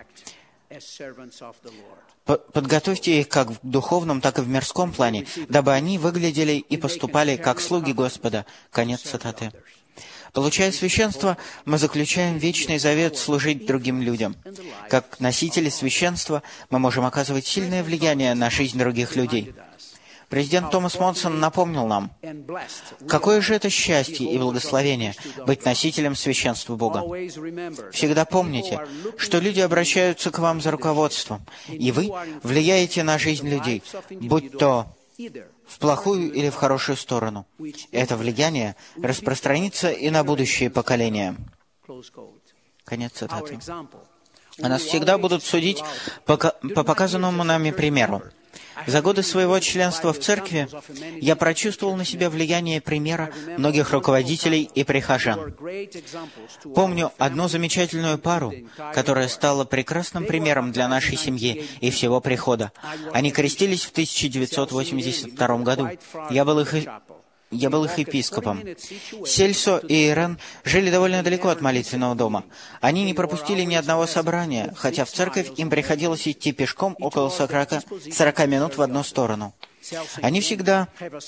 Подготовьте их как в духовном, так и в мирском плане, дабы они выглядели и поступали как слуги Господа». Конец цитаты. Получая священство, мы заключаем вечный завет служить другим людям. Как носители священства мы можем оказывать сильное влияние на жизнь других людей. Президент Томас Монсон напомнил нам, какое же это счастье и благословение быть носителем священства Бога. Всегда помните, что люди обращаются к вам за руководством, и вы влияете на жизнь людей, будь то в плохую или в хорошую сторону. Это влияние распространится и на будущие поколения. Конец цитаты. А нас всегда будут судить по, по показанному нами примеру. За годы своего членства в церкви я прочувствовал на себе влияние примера многих руководителей и прихожан. Помню одну замечательную пару, которая стала прекрасным примером для нашей семьи и всего прихода. Они крестились в тысяча девятьсот восемьдесят втором году. Я был их... Я был их епископом. Сельсо и Ирен жили довольно далеко от молитвенного дома. Они не пропустили ни одного собрания, хотя в церковь им приходилось идти пешком около сорока минут в одну сторону. Они всегда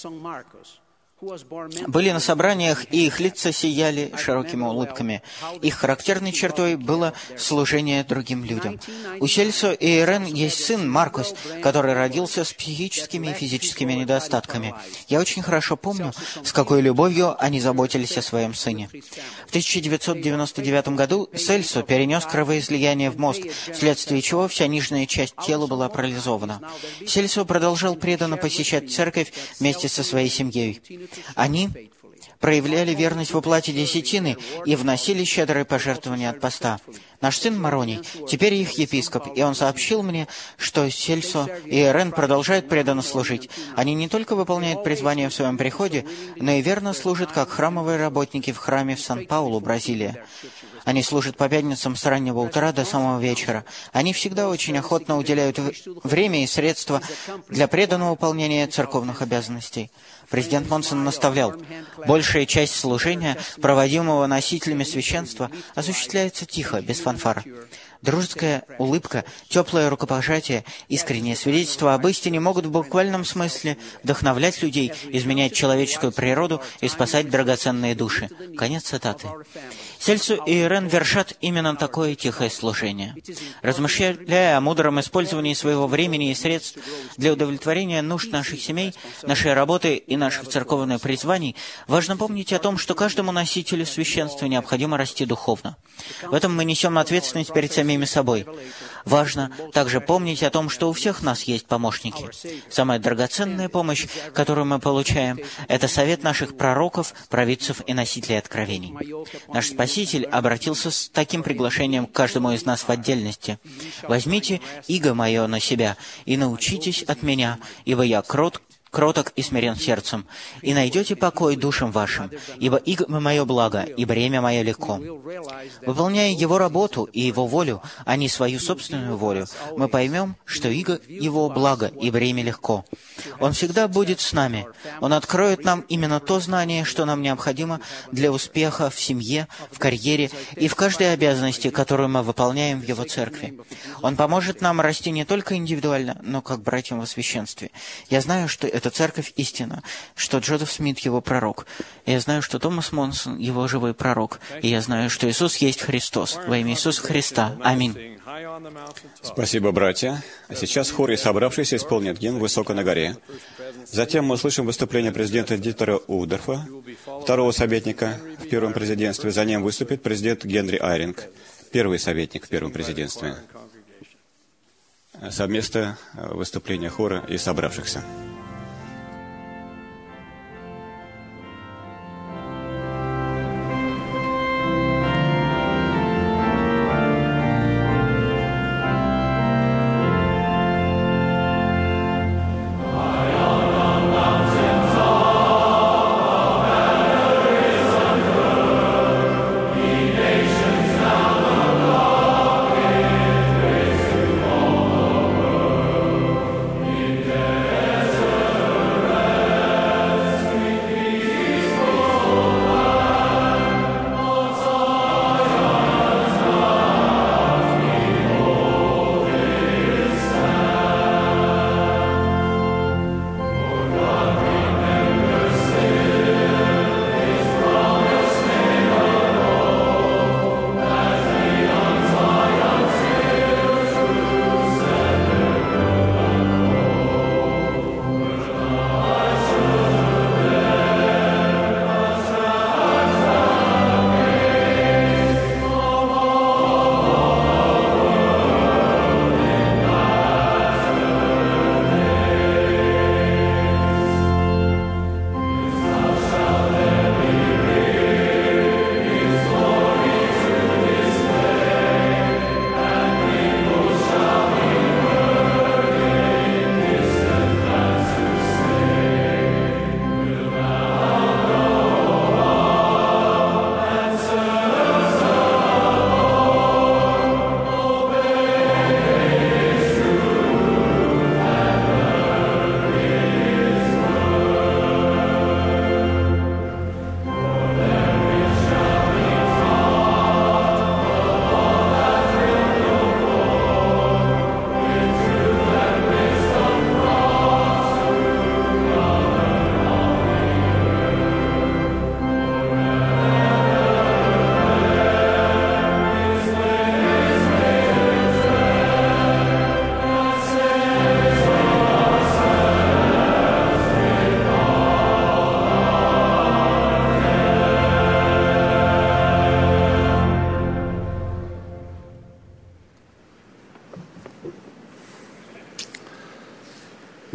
были на собраниях, и их лица сияли широкими улыбками. Их характерной чертой было служение другим людям. У Сельсо и Ирен есть сын Маркус, который родился с психическими и физическими недостатками. Я очень хорошо помню, с какой любовью они заботились о своем сыне. В тысяча девятьсот девяносто девятом году Сельсо перенес кровоизлияние в мозг, вследствие чего вся нижняя часть тела была парализована. Сельсо продолжал преданно посещать церковь вместе со своей семьей. Они проявляли верность в уплате десятины и вносили щедрые пожертвования от поста. Наш сын Мароний теперь их епископ, и он сообщил мне, что Сельсо и Ирен продолжают преданно служить. Они не только выполняют призвание в своем приходе, но и верно служат как храмовые работники в храме в Сан-Паулу, Бразилия. Они служат по пятницам с раннего утра до самого вечера. Они всегда очень охотно уделяют время и средства для преданного выполнения церковных обязанностей. Президент Монсон наставлял: большая часть служения, проводимого носителями священства, осуществляется тихо, без фанфар. Дружеская улыбка, теплое рукопожатие, искреннее свидетельство об истине могут в буквальном смысле вдохновлять людей, изменять человеческую природу и спасать драгоценные души. Конец цитаты. Сельсо и Ирен вершат именно такое тихое служение. Размышляя о мудром использовании своего времени и средств для удовлетворения нужд наших семей, нашей работы и наших церковных призваний, важно помнить о том, что каждому носителю священства необходимо расти духовно. В этом мы несем ответственность перед самими собой. Важно также помнить о том, что у всех нас есть помощники. Самая драгоценная помощь, которую мы получаем, это совет наших пророков, провидцев и носителей откровений. Наш Спаситель обратился с таким приглашением к каждому из нас в отдельности: «Возьмите иго мое на себя и научитесь от меня, ибо я крот, кроток и смирен сердцем, и найдете покой душам вашим, ибо иго мое благо, и бремя мое легко». Выполняя Его работу и Его волю, а не свою собственную волю, мы поймем, что иго Его благо, и бремя легко. Он всегда будет с нами. Он откроет нам именно то знание, что нам необходимо для успеха в семье, в карьере и в каждой обязанности, которую мы выполняем в Его церкви. Он поможет нам расти не только индивидуально, но как братьям во священстве. Я знаю, что эта церковь истина, что Джозеф Смит его пророк. Я знаю, что Томас Монсон его живой пророк. И я знаю, что Иисус есть Христос. Во имя Иисуса Христа. Аминь. Спасибо, братья. А сейчас хор и собравшиеся исполнят гимн «Высоко на горе». Затем мы услышим выступление президента Дитера Удорфа, второго советника в первом президентстве. За ним выступит президент Генри Айринг, первый советник в первом президентстве. Совместное выступление хора и собравшихся. Nations now the Lord is to all.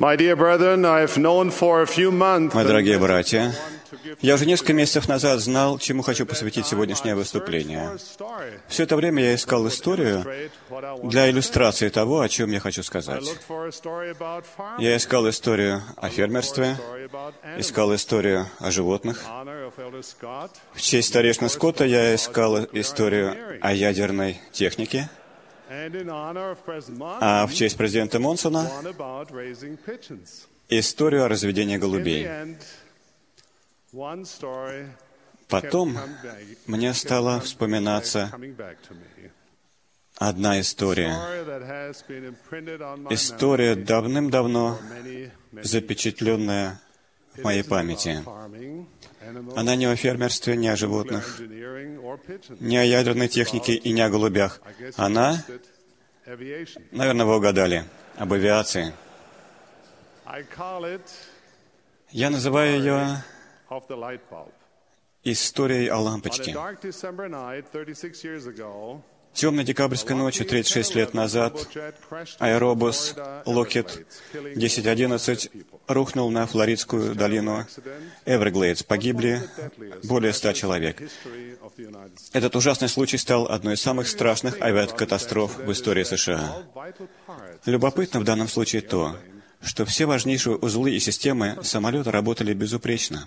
My dear brethren, I have known for a few months Мои дорогие братья, я уже несколько месяцев назад знал, чему хочу посвятить сегодняшнее выступление. Все это время я искал историю для иллюстрации того, о чем я хочу сказать. Я искал историю о фермерстве, искал историю о животных. В честь старейшины Скотта я искал историю о ядерной технике. А в честь президента Монсона историю о разведении голубей. Потом мне стала вспоминаться одна история. История, давным-давно запечатленная в моей памяти. Она не о фермерстве, не о животных, не о ядерной технике и не о голубях. Она, наверное, вы угадали, об авиации. Я называю ее историей о лампочке. Темной декабрьской ночью, тридцать шесть лет назад, аэробус Lockheed десять одиннадцать рухнул на флоридскую долину Эверглейдс. Погибли более ста человек. Этот ужасный случай стал одной из самых страшных авиакатастроф в истории США. Любопытно в данном случае то, что все важнейшие узлы и системы самолета работали безупречно.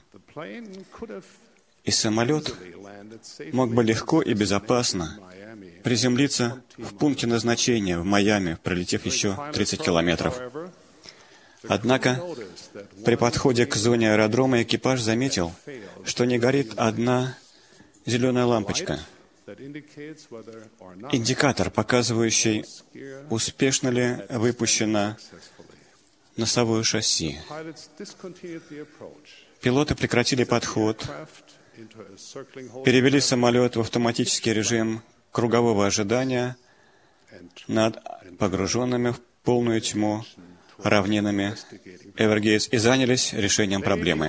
И самолет мог бы легко и безопасно приземлиться в пункте назначения в Майами, пролетев еще тридцать километров. Однако, при подходе к зоне аэродрома экипаж заметил, что не горит одна зеленая лампочка. Индикатор, показывающий, успешно ли выпущено носовое шасси. Пилоты прекратили подход, перевели самолет в автоматический режим кругового ожидания над погруженными в полную тьму равнинами Эвергейдс и занялись решением проблемы.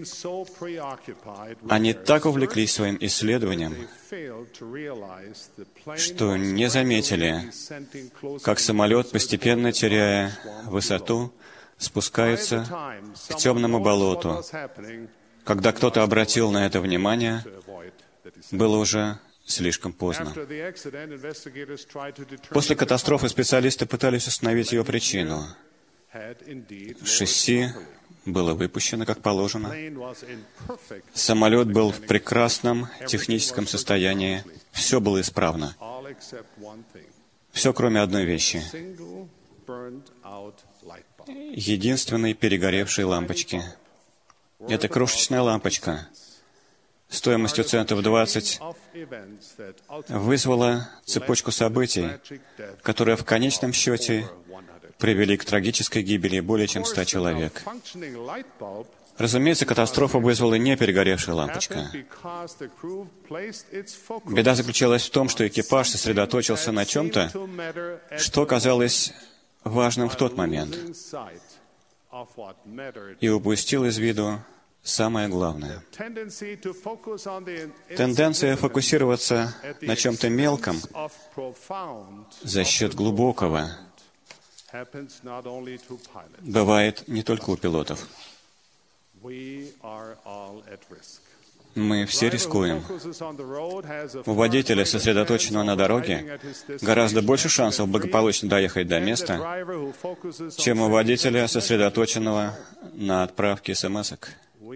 Они так увлеклись своим исследованием, что не заметили, как самолет, постепенно теряя высоту, спускается к темному болоту. Когда кто-то обратил на это внимание, было уже слишком поздно. После катастрофы специалисты пытались установить ее причину. Шасси было выпущено как положено. Самолет был в прекрасном техническом состоянии. Все было исправно. Все, кроме одной вещи. Единственной перегоревшей лампочки. Эта крошечная лампочка стоимостью центов двадцать вызвала цепочку событий, которая в конечном счете привели к трагической гибели более чем ста человек. Разумеется, катастрофа вызвала не перегоревшая лампочка. Беда заключалась в том, что экипаж сосредоточился на чем-то, что казалось важным в тот момент, и упустил из виду самое главное. Тенденция фокусироваться на чем-то мелком за счет глубокого бывает не только у пилотов. Мы все рискуем. У водителя, сосредоточенного на дороге, гораздо больше шансов благополучно доехать до места, чем у водителя, сосредоточенного на отправке смс-ок.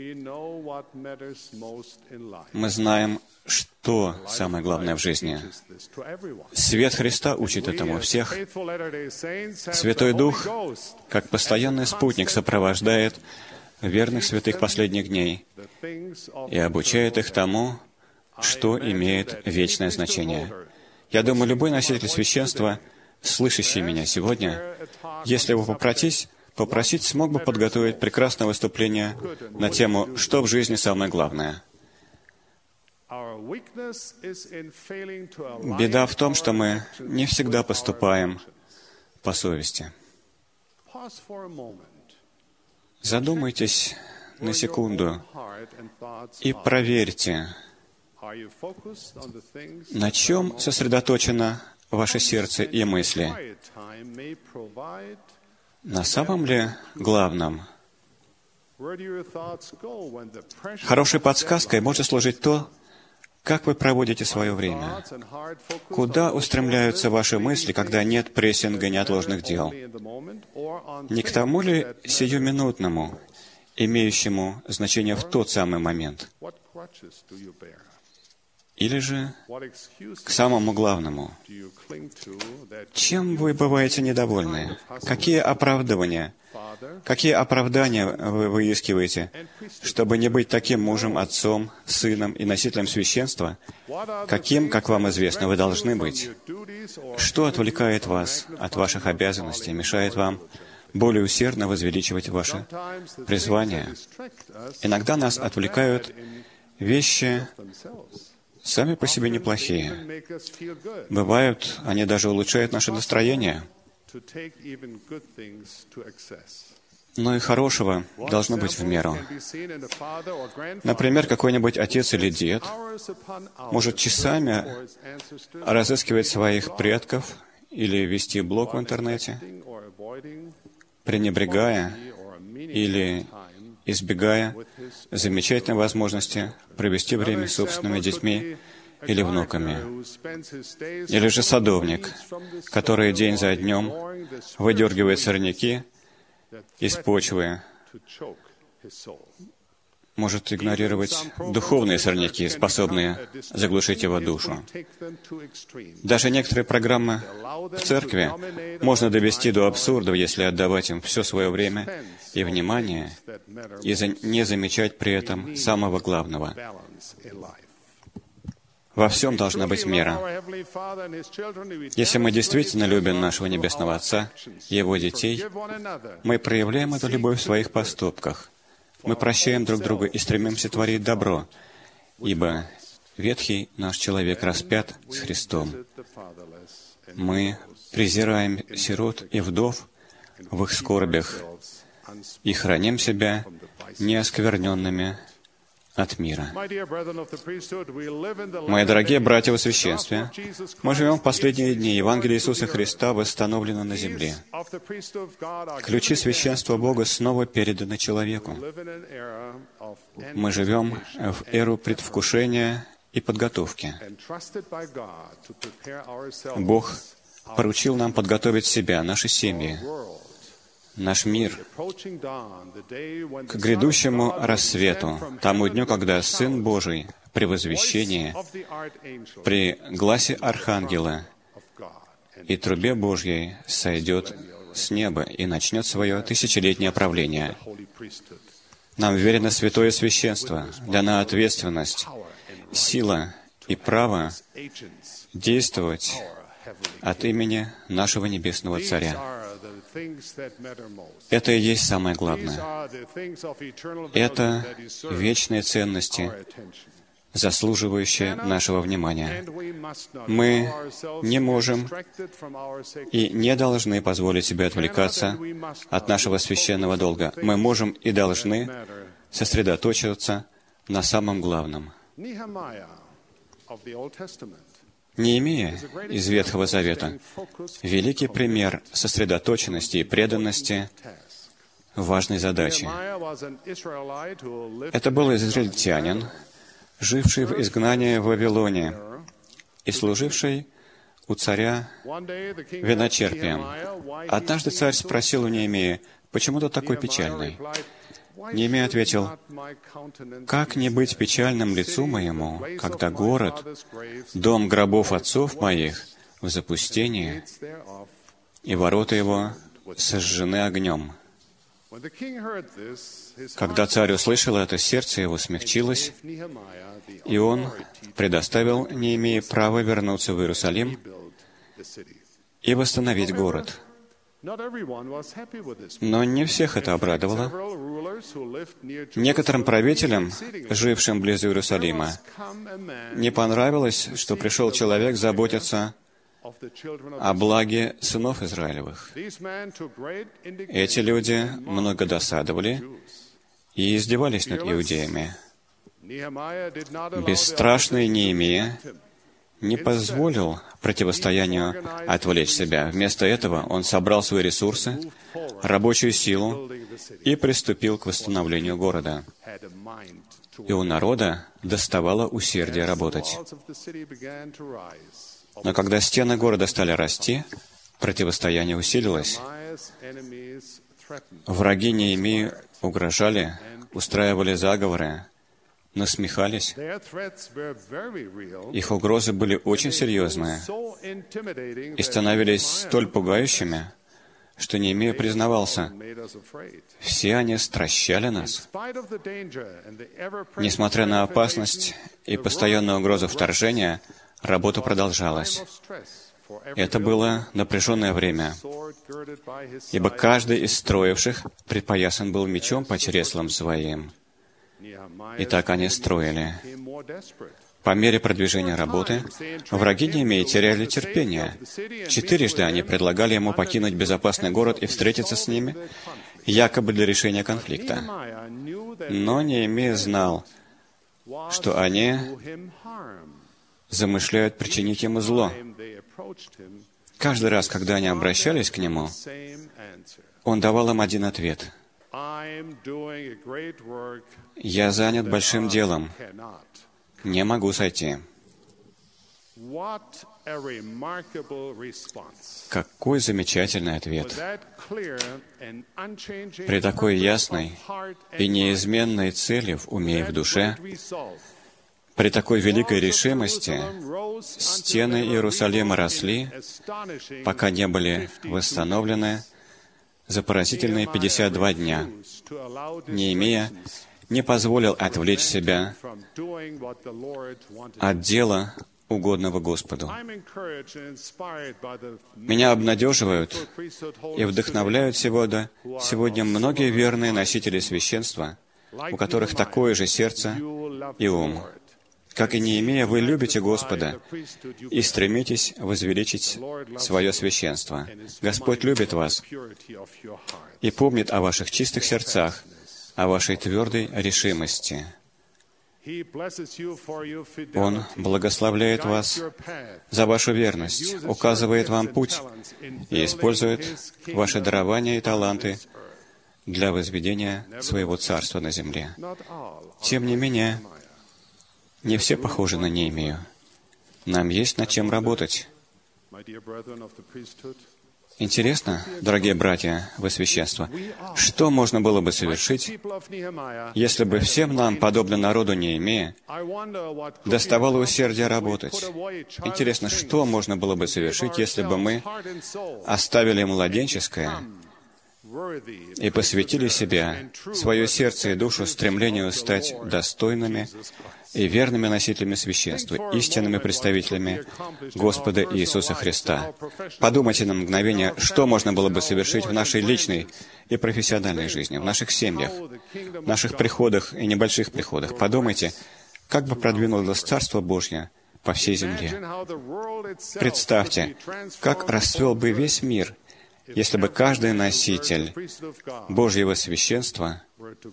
Мы знаем, что самое главное в жизни. Свет Христа учит этому всех. Святой Дух, как постоянный спутник, сопровождает верных святых последних дней и обучает их тому, что имеет вечное значение. Я думаю, любой носитель священства, слышащий меня сегодня, если его попросить, попросить, смог бы подготовить прекрасное выступление на тему «Что в жизни самое главное?». Беда в том, что мы не всегда поступаем по совести. Задумайтесь на секунду и проверьте, на чем сосредоточено ваше сердце и мысли. На самом ли главном? Хорошей подсказкой может служить то, как вы проводите свое время. Куда устремляются ваши мысли, когда нет прессинга неотложных дел? Не к тому ли сиюминутному, имеющему значение в тот самый момент? Или же к самому главному? Чем вы бываете недовольны? Какие оправдывания, какие оправдания вы выискиваете, чтобы не быть таким мужем, отцом, сыном и носителем священства, каким, как вам известно, вы должны быть? Что отвлекает вас от ваших обязанностей, мешает вам более усердно возвеличивать ваше призвание? Иногда нас отвлекают вещи, сами по себе неплохие. Бывают, они даже улучшают наше настроение. Но и хорошего должно быть в меру. Например, какой-нибудь отец или дед может часами разыскивать своих предков или вести блог в интернете, пренебрегая или избегая замечательной возможности провести время с собственными детьми или внуками. Или же садовник, который день за днем выдергивает сорняки из почвы, может игнорировать духовные сорняки, способные заглушить его душу. Даже некоторые программы в церкви можно довести до абсурда, если отдавать им все свое время и внимание, и за... не замечать при этом самого главного. Во всем должна быть мера. Если мы действительно любим нашего Небесного Отца, Его детей, мы проявляем эту любовь в своих поступках. Мы прощаем друг друга и стремимся творить добро, ибо ветхий наш человек распят с Христом. Мы презираем сирот и вдов в их скорбях и храним себя неоскверненными от мира. Мои дорогие братья во священстве, мы живем в последние дни. Евангелие Иисуса Христа восстановлено на земле. Ключи священства Бога снова переданы человеку. Мы живем в эру предвкушения и подготовки. Бог поручил нам подготовить себя, наши семьи, наш мир к грядущему рассвету, тому дню, когда Сын Божий при возвещении, при гласе Архангела и трубе Божьей сойдет с неба и начнет свое тысячелетнее правление. Нам верено святое священство, дана ответственность, сила и право действовать от имени нашего Небесного Царя. Это и есть самое главное. Это вечные ценности, заслуживающие нашего внимания. Мы не можем и не должны позволить себе отвлекаться от нашего священного долга. Мы можем и должны сосредоточиться на самом главном. Неемия из Ветхого Завета — великий пример сосредоточенности и преданности важной задачи. Это был израильтянин, живший в изгнании в Вавилоне и служивший у царя виночерпием. Однажды царь спросил у Неемии: «Почему ты такой печальный?» Неемия ответил: «Как не быть печальным лицу моему, когда город, дом гробов отцов моих, в запустении, и ворота его сожжены огнем?» Когда царь услышал это, сердце его смягчилось, и он предоставил Неемии право вернуться в Иерусалим и восстановить город. Но не всех это обрадовало. Некоторым правителям, жившим близ Иерусалима, не понравилось, что пришел человек заботиться о благе сынов Израилевых. Эти люди много досадовали и издевались над иудеями. Бесстрашный Неемия не позволил противостоянию отвлечь себя. Вместо этого он собрал свои ресурсы, рабочую силу и приступил к восстановлению города. И у народа доставало усердие работать. Но когда стены города стали расти, противостояние усилилось. Враги Неемии угрожали, устраивали заговоры, насмехались. Их угрозы были очень серьезные и становились столь пугающими, что Неемия признавался: «Все они стращали нас». Несмотря на опасность и постоянную угрозу вторжения, работа продолжалась. Это было напряженное время, ибо каждый из строивших припоясан был мечом по чреслам своим. И так они строили. По мере продвижения работы, враги Неемии теряли терпение. Четырежды они предлагали ему покинуть безопасный город и встретиться с ними, якобы для решения конфликта. Но Неемия знал, что они замышляют причинить ему зло. Каждый раз, когда они обращались к нему, он давал им один ответ: «Я занят большим делом, не могу сойти». Какой замечательный ответ! При такой ясной и неизменной цели в уме и в душе, при такой великой решимости, стены Иерусалима росли, пока не были восстановлены за поразительные пятьдесят два дня. Неемия не позволил отвлечь себя от дела, угодного Господу. Меня обнадеживают и вдохновляют сегодня, сегодня многие верные носители священства, у которых такое же сердце и ум. Как и Неемия, вы любите Господа и стремитесь возвеличить свое священство. Господь любит вас и помнит о ваших чистых сердцах, о вашей твердой решимости. Он благословляет вас за вашу верность, указывает вам путь и использует ваши дарования и таланты для возведения своего царства на земле. Тем не менее, не все похожи на Неемию. Нам есть над чем работать. Интересно, дорогие братья во священство, что можно было бы совершить, если бы всем нам, подобно народу Неемии, доставало усердие работать? Интересно, что можно было бы совершить, если бы мы оставили младенческое и посвятили себя, свое сердце и душу стремлению стать достойными и верными носителями священства, истинными представителями Господа Иисуса Христа. Подумайте на мгновение, что можно было бы совершить в нашей личной и профессиональной жизни, в наших семьях, в наших приходах и небольших приходах. Подумайте, как бы продвинулось Царство Божье по всей земле. Представьте, как расцвел бы весь мир, если бы каждый носитель Божьего священства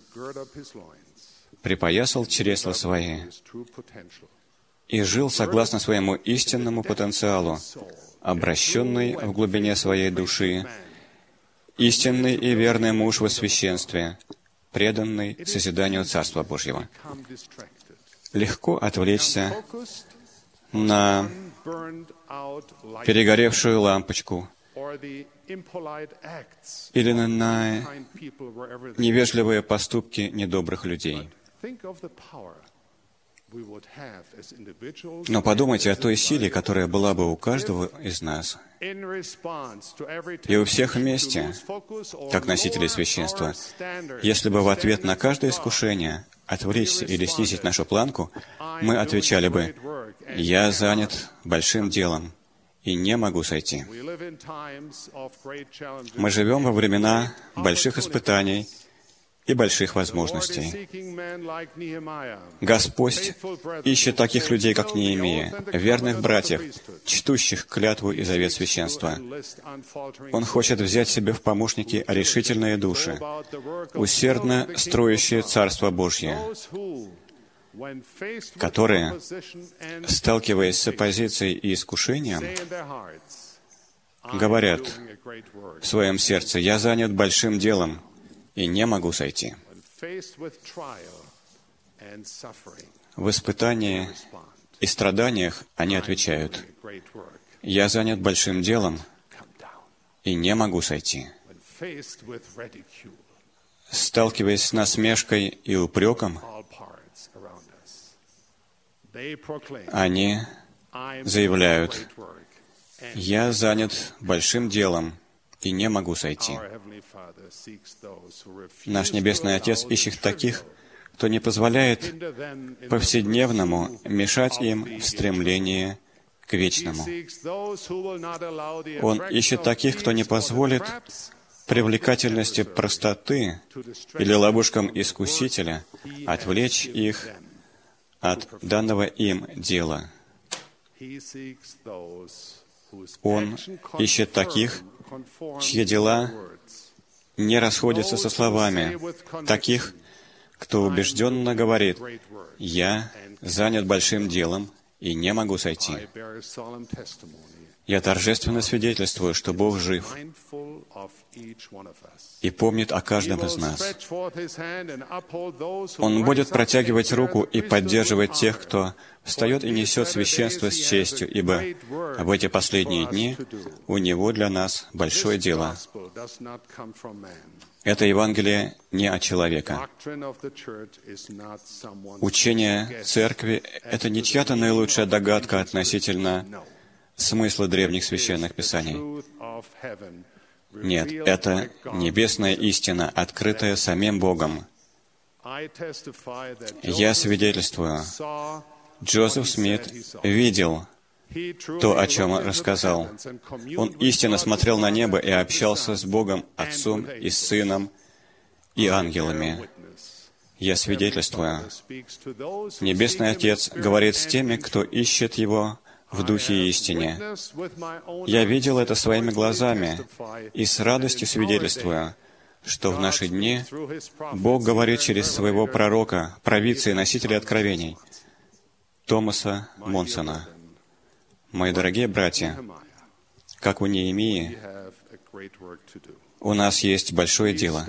припоясал чресла свои и жил согласно своему истинному потенциалу, обращенный в глубине своей души, истинный и верный муж во священстве, преданный созиданию Царства Божьего. Легко отвлечься на перегоревшую лампочку или на невежливые поступки недобрых людей. Но подумайте о той силе, которая была бы у каждого из нас и у всех вместе, как носителей священства, если бы в ответ на каждое искушение отвлечься или снизить нашу планку, мы отвечали бы: «Я занят большим делом и не могу сойти». Мы живем во времена больших испытаний и больших возможностей. Господь ищет таких людей, как Неемия, верных братьев, чтущих клятву и завет священства. Он хочет взять себе в помощники решительные души, усердно строящие Царство Божье, которые, сталкиваясь с оппозицией и искушением, говорят в своем сердце: «Я занят большим делом и не могу сойти». В испытании и страданиях они отвечают: «Я занят большим делом и не могу сойти». Сталкиваясь с насмешкой и упреком, они заявляют: «Я занят большим делом и не могу сойти». Наш Небесный Отец ищет таких, кто не позволяет повседневному мешать им в стремлении к вечному. Он ищет таких, кто не позволит привлекательности простоты или ловушкам искусителя отвлечь их от данного им дела. Он ищет таких, чьи дела не расходятся со словами, таких, кто убежденно говорит: «Я занят большим делом и не могу сойти». Я торжественно свидетельствую, что Бог жив и помнит о каждом из нас. Он будет протягивать руку и поддерживать тех, кто встает и несет священство с честью, ибо в эти последние дни у Него для нас большое дело. Это Евангелие не от человека. Учение Церкви — это не чья-то наилучшая догадка относительно смысла древних священных писаний. Нет, это небесная истина, открытая самим Богом. Я свидетельствую, Джозеф Смит видел то, о чем он рассказал. Он истинно смотрел на небо и общался с Богом, Отцом и Сыном и ангелами. Я свидетельствую, Небесный Отец говорит с теми, кто ищет Его в Духе и истине. Я видел это своими глазами и с радостью свидетельствую, что в наши дни Бог говорит через своего пророка, провидца и носителя откровений, Томаса Монсона. Мои дорогие братья, как у Неемии, у нас есть большое дело.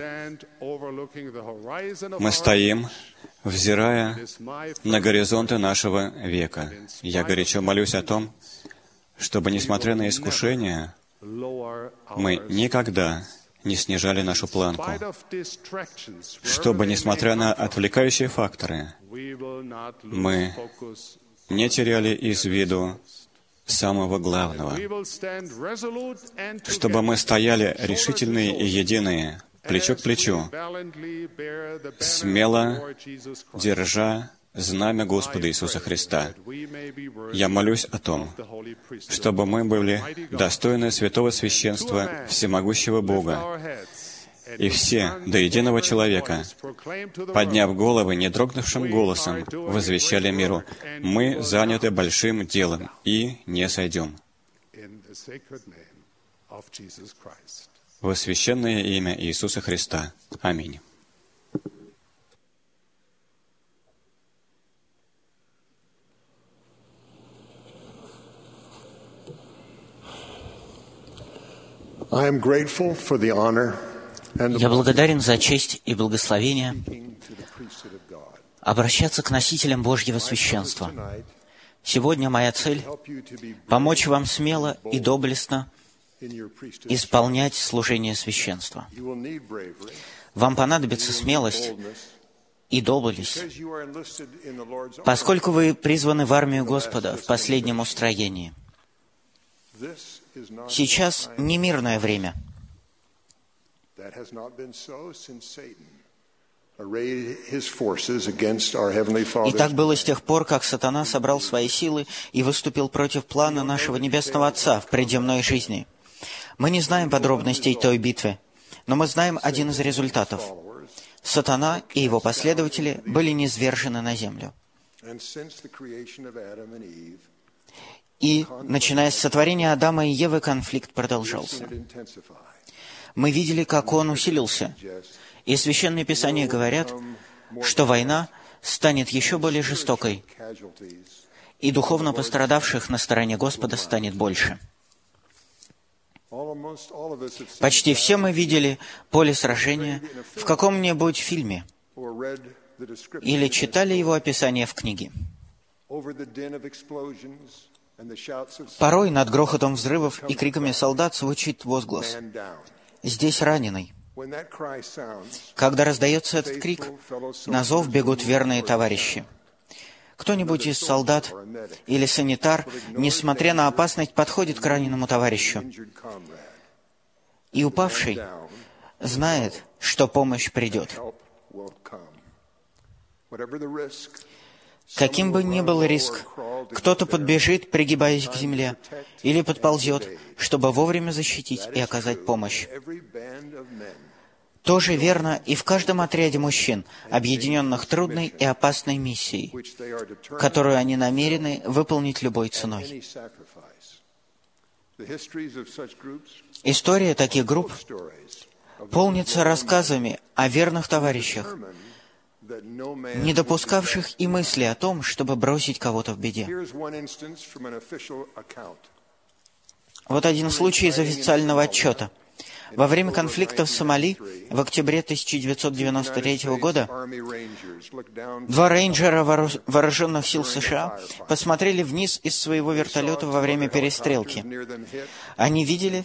Мы стоим, взирая на горизонты нашего века. Я горячо молюсь о том, чтобы, несмотря на искушения, мы никогда не снижали нашу планку, чтобы, несмотря на отвлекающие факторы, мы не теряли из виду самого главного, чтобы мы стояли решительные и единые, плечо к плечу, смело держа знамя Господа Иисуса Христа. Я молюсь о том, чтобы мы были достойны святого священства всемогущего Бога, и все, до единого человека, подняв головы не дрогнувшим голосом, возвещали миру: «Мы заняты большим делом и не сойдем». Во священное имя Иисуса Христа. Аминь. I am grateful for the honor. Я благодарен за честь и благословение обращаться к носителям Божьего священства. Сегодня моя цель — помочь вам смело и доблестно исполнять служение священства. Вам понадобится смелость и доблесть, поскольку вы призваны в армию Господа в последнем устроении. Сейчас не мирное время. И так было с тех пор, как сатана собрал свои силы и выступил против плана нашего Небесного Отца в предземной жизни. Мы не знаем подробностей той битвы, но мы знаем один из результатов. Сатана и его последователи были низвержены на землю. И, начиная с сотворения Адама и Евы, конфликт продолжался. Мы видели, как он усилился. И Священные Писания говорят, что война станет еще более жестокой, и духовно пострадавших на стороне Господа станет больше. Почти все мы видели поле сражения в каком-нибудь фильме или читали его описание в книге. Порой над грохотом взрывов и криками солдат звучит возглас: «Здесь раненый». Когда раздается этот крик, на зов бегут верные товарищи. Кто-нибудь из солдат или санитар, несмотря на опасность, подходит к раненому товарищу. И упавший знает, что помощь придет. Каким бы ни был риск, кто-то подбежит, пригибаясь к земле, или подползет, чтобы вовремя защитить и оказать помощь. То же верно и в каждом отряде мужчин, объединенных трудной и опасной миссией, которую они намерены выполнить любой ценой. История таких групп полнится рассказами о верных товарищах, не допускавших и мысли о том, чтобы бросить кого-то в беде. Вот один случай из официального отчета. Во время конфликта в Сомали в октябре тысяча девятьсот девяносто третьего года два рейнджера вооруженных сил США посмотрели вниз из своего вертолета во время перестрелки. Они видели,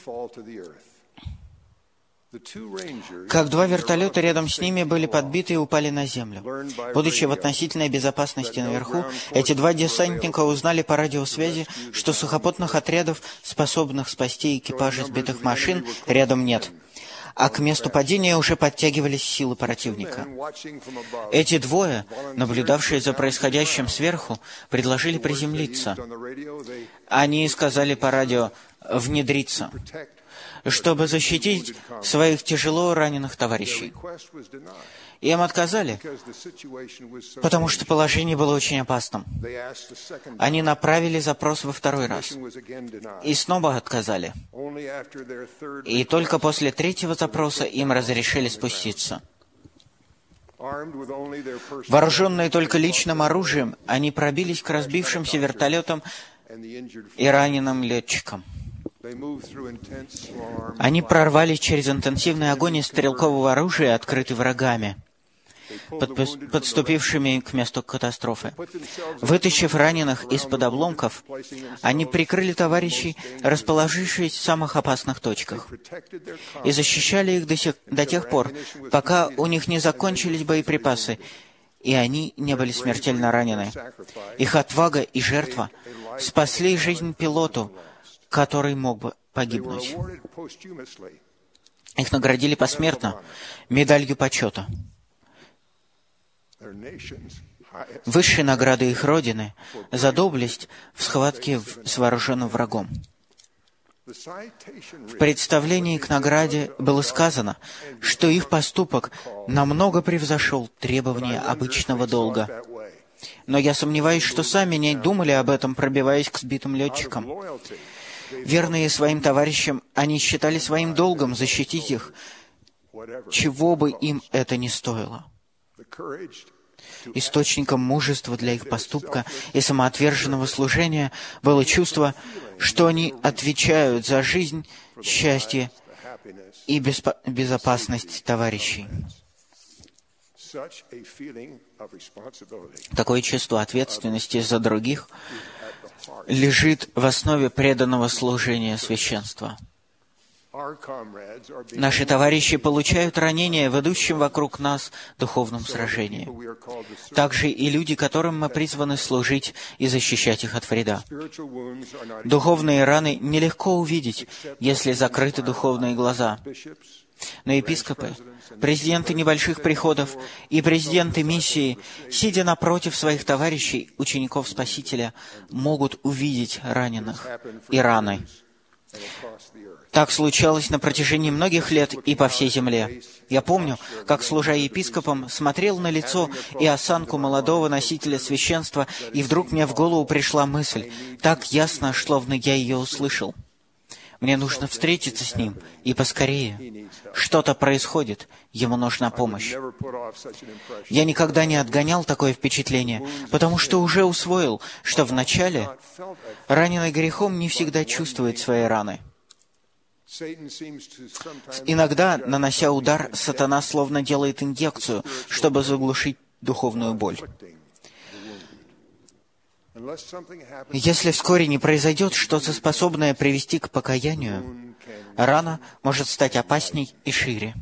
как два вертолета рядом с ними были подбиты и упали на землю. Будучи в относительной безопасности наверху, эти два десантника узнали по радиосвязи, что сухопутных отрядов, способных спасти экипажи сбитых машин, рядом нет, а к месту падения уже подтягивались силы противника. Эти двое, наблюдавшие за происходящим сверху, предложили приземлиться. Они сказали по радио «внедриться», чтобы защитить своих тяжело раненых товарищей. Им отказали, потому что положение было очень опасным. Они направили запрос во второй раз и снова отказали. И только после третьего запроса им разрешили спуститься. Вооруженные только личным оружием, они пробились к разбившимся вертолетам и раненым летчикам. Они прорвались через интенсивный огонь из стрелкового оружия, открытый врагами, подпи- подступившими к месту катастрофы. Вытащив раненых из-под обломков, они прикрыли товарищей, расположившись в самых опасных точках, и защищали их до, сих, до тех пор, пока у них не закончились боеприпасы, и они не были смертельно ранены. Их отвага и жертва спасли жизнь пилоту, который мог бы погибнуть. Их наградили посмертно медалью почета. Высшей наградой их родины за доблесть в схватке с вооруженным врагом. В представлении к награде было сказано, что их поступок намного превзошел требования обычного долга. Но я сомневаюсь, что сами не думали об этом, пробиваясь к сбитым летчикам. Верные своим товарищам, они считали своим долгом защитить их, чего бы им это ни стоило. Источником мужества для их поступка и самоотверженного служения было чувство, что они отвечают за жизнь, счастье и беспо- безопасность товарищей. Такое чувство ответственности за других лежит в основе преданного служения священства. Наши товарищи получают ранения в идущем вокруг нас духовном сражении. Также и люди, которым мы призваны служить и защищать их от вреда. Духовные раны нелегко увидеть, если закрыты духовные глаза. Но епископы, президенты небольших приходов и президенты миссии, сидя напротив своих товарищей, учеников Спасителя, могут увидеть раненых и раны. Так случалось на протяжении многих лет и по всей земле. Я помню, как, служа епископом, смотрел на лицо и осанку молодого носителя священства, и вдруг мне в голову пришла мысль, так ясно, словно я ее услышал. Мне нужно встретиться с ним, и поскорее. Что-то происходит, ему нужна помощь. Я никогда не отгонял такое впечатление, потому что уже усвоил, что вначале раненый грехом не всегда чувствует свои раны. Иногда, нанося удар, сатана словно делает инъекцию, чтобы заглушить духовную боль. Если вскоре не произойдет что-то, способное привести к покаянию, рана может стать опасней и шире.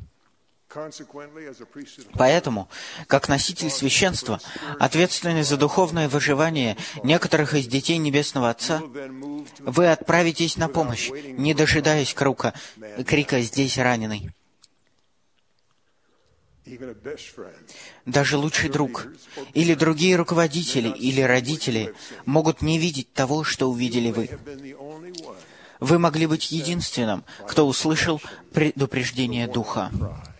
Поэтому, как носитель священства, ответственный за духовное выживание некоторых из детей Небесного Отца, вы отправитесь на помощь, не дожидаясь крука, крика «Здесь раненый». Даже лучший друг или другие руководители или родители могут не видеть того, что увидели вы. Вы могли быть единственным, кто услышал предупреждение Духа.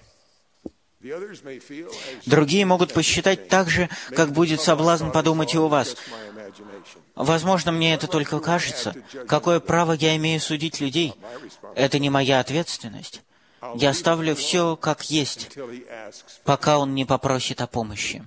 Другие могут посчитать так же, как будет соблазн подумать и у вас. Возможно, мне это только кажется. Какое право я имею судить людей? Это не моя ответственность. Я оставлю все как есть, пока он не попросит о помощи.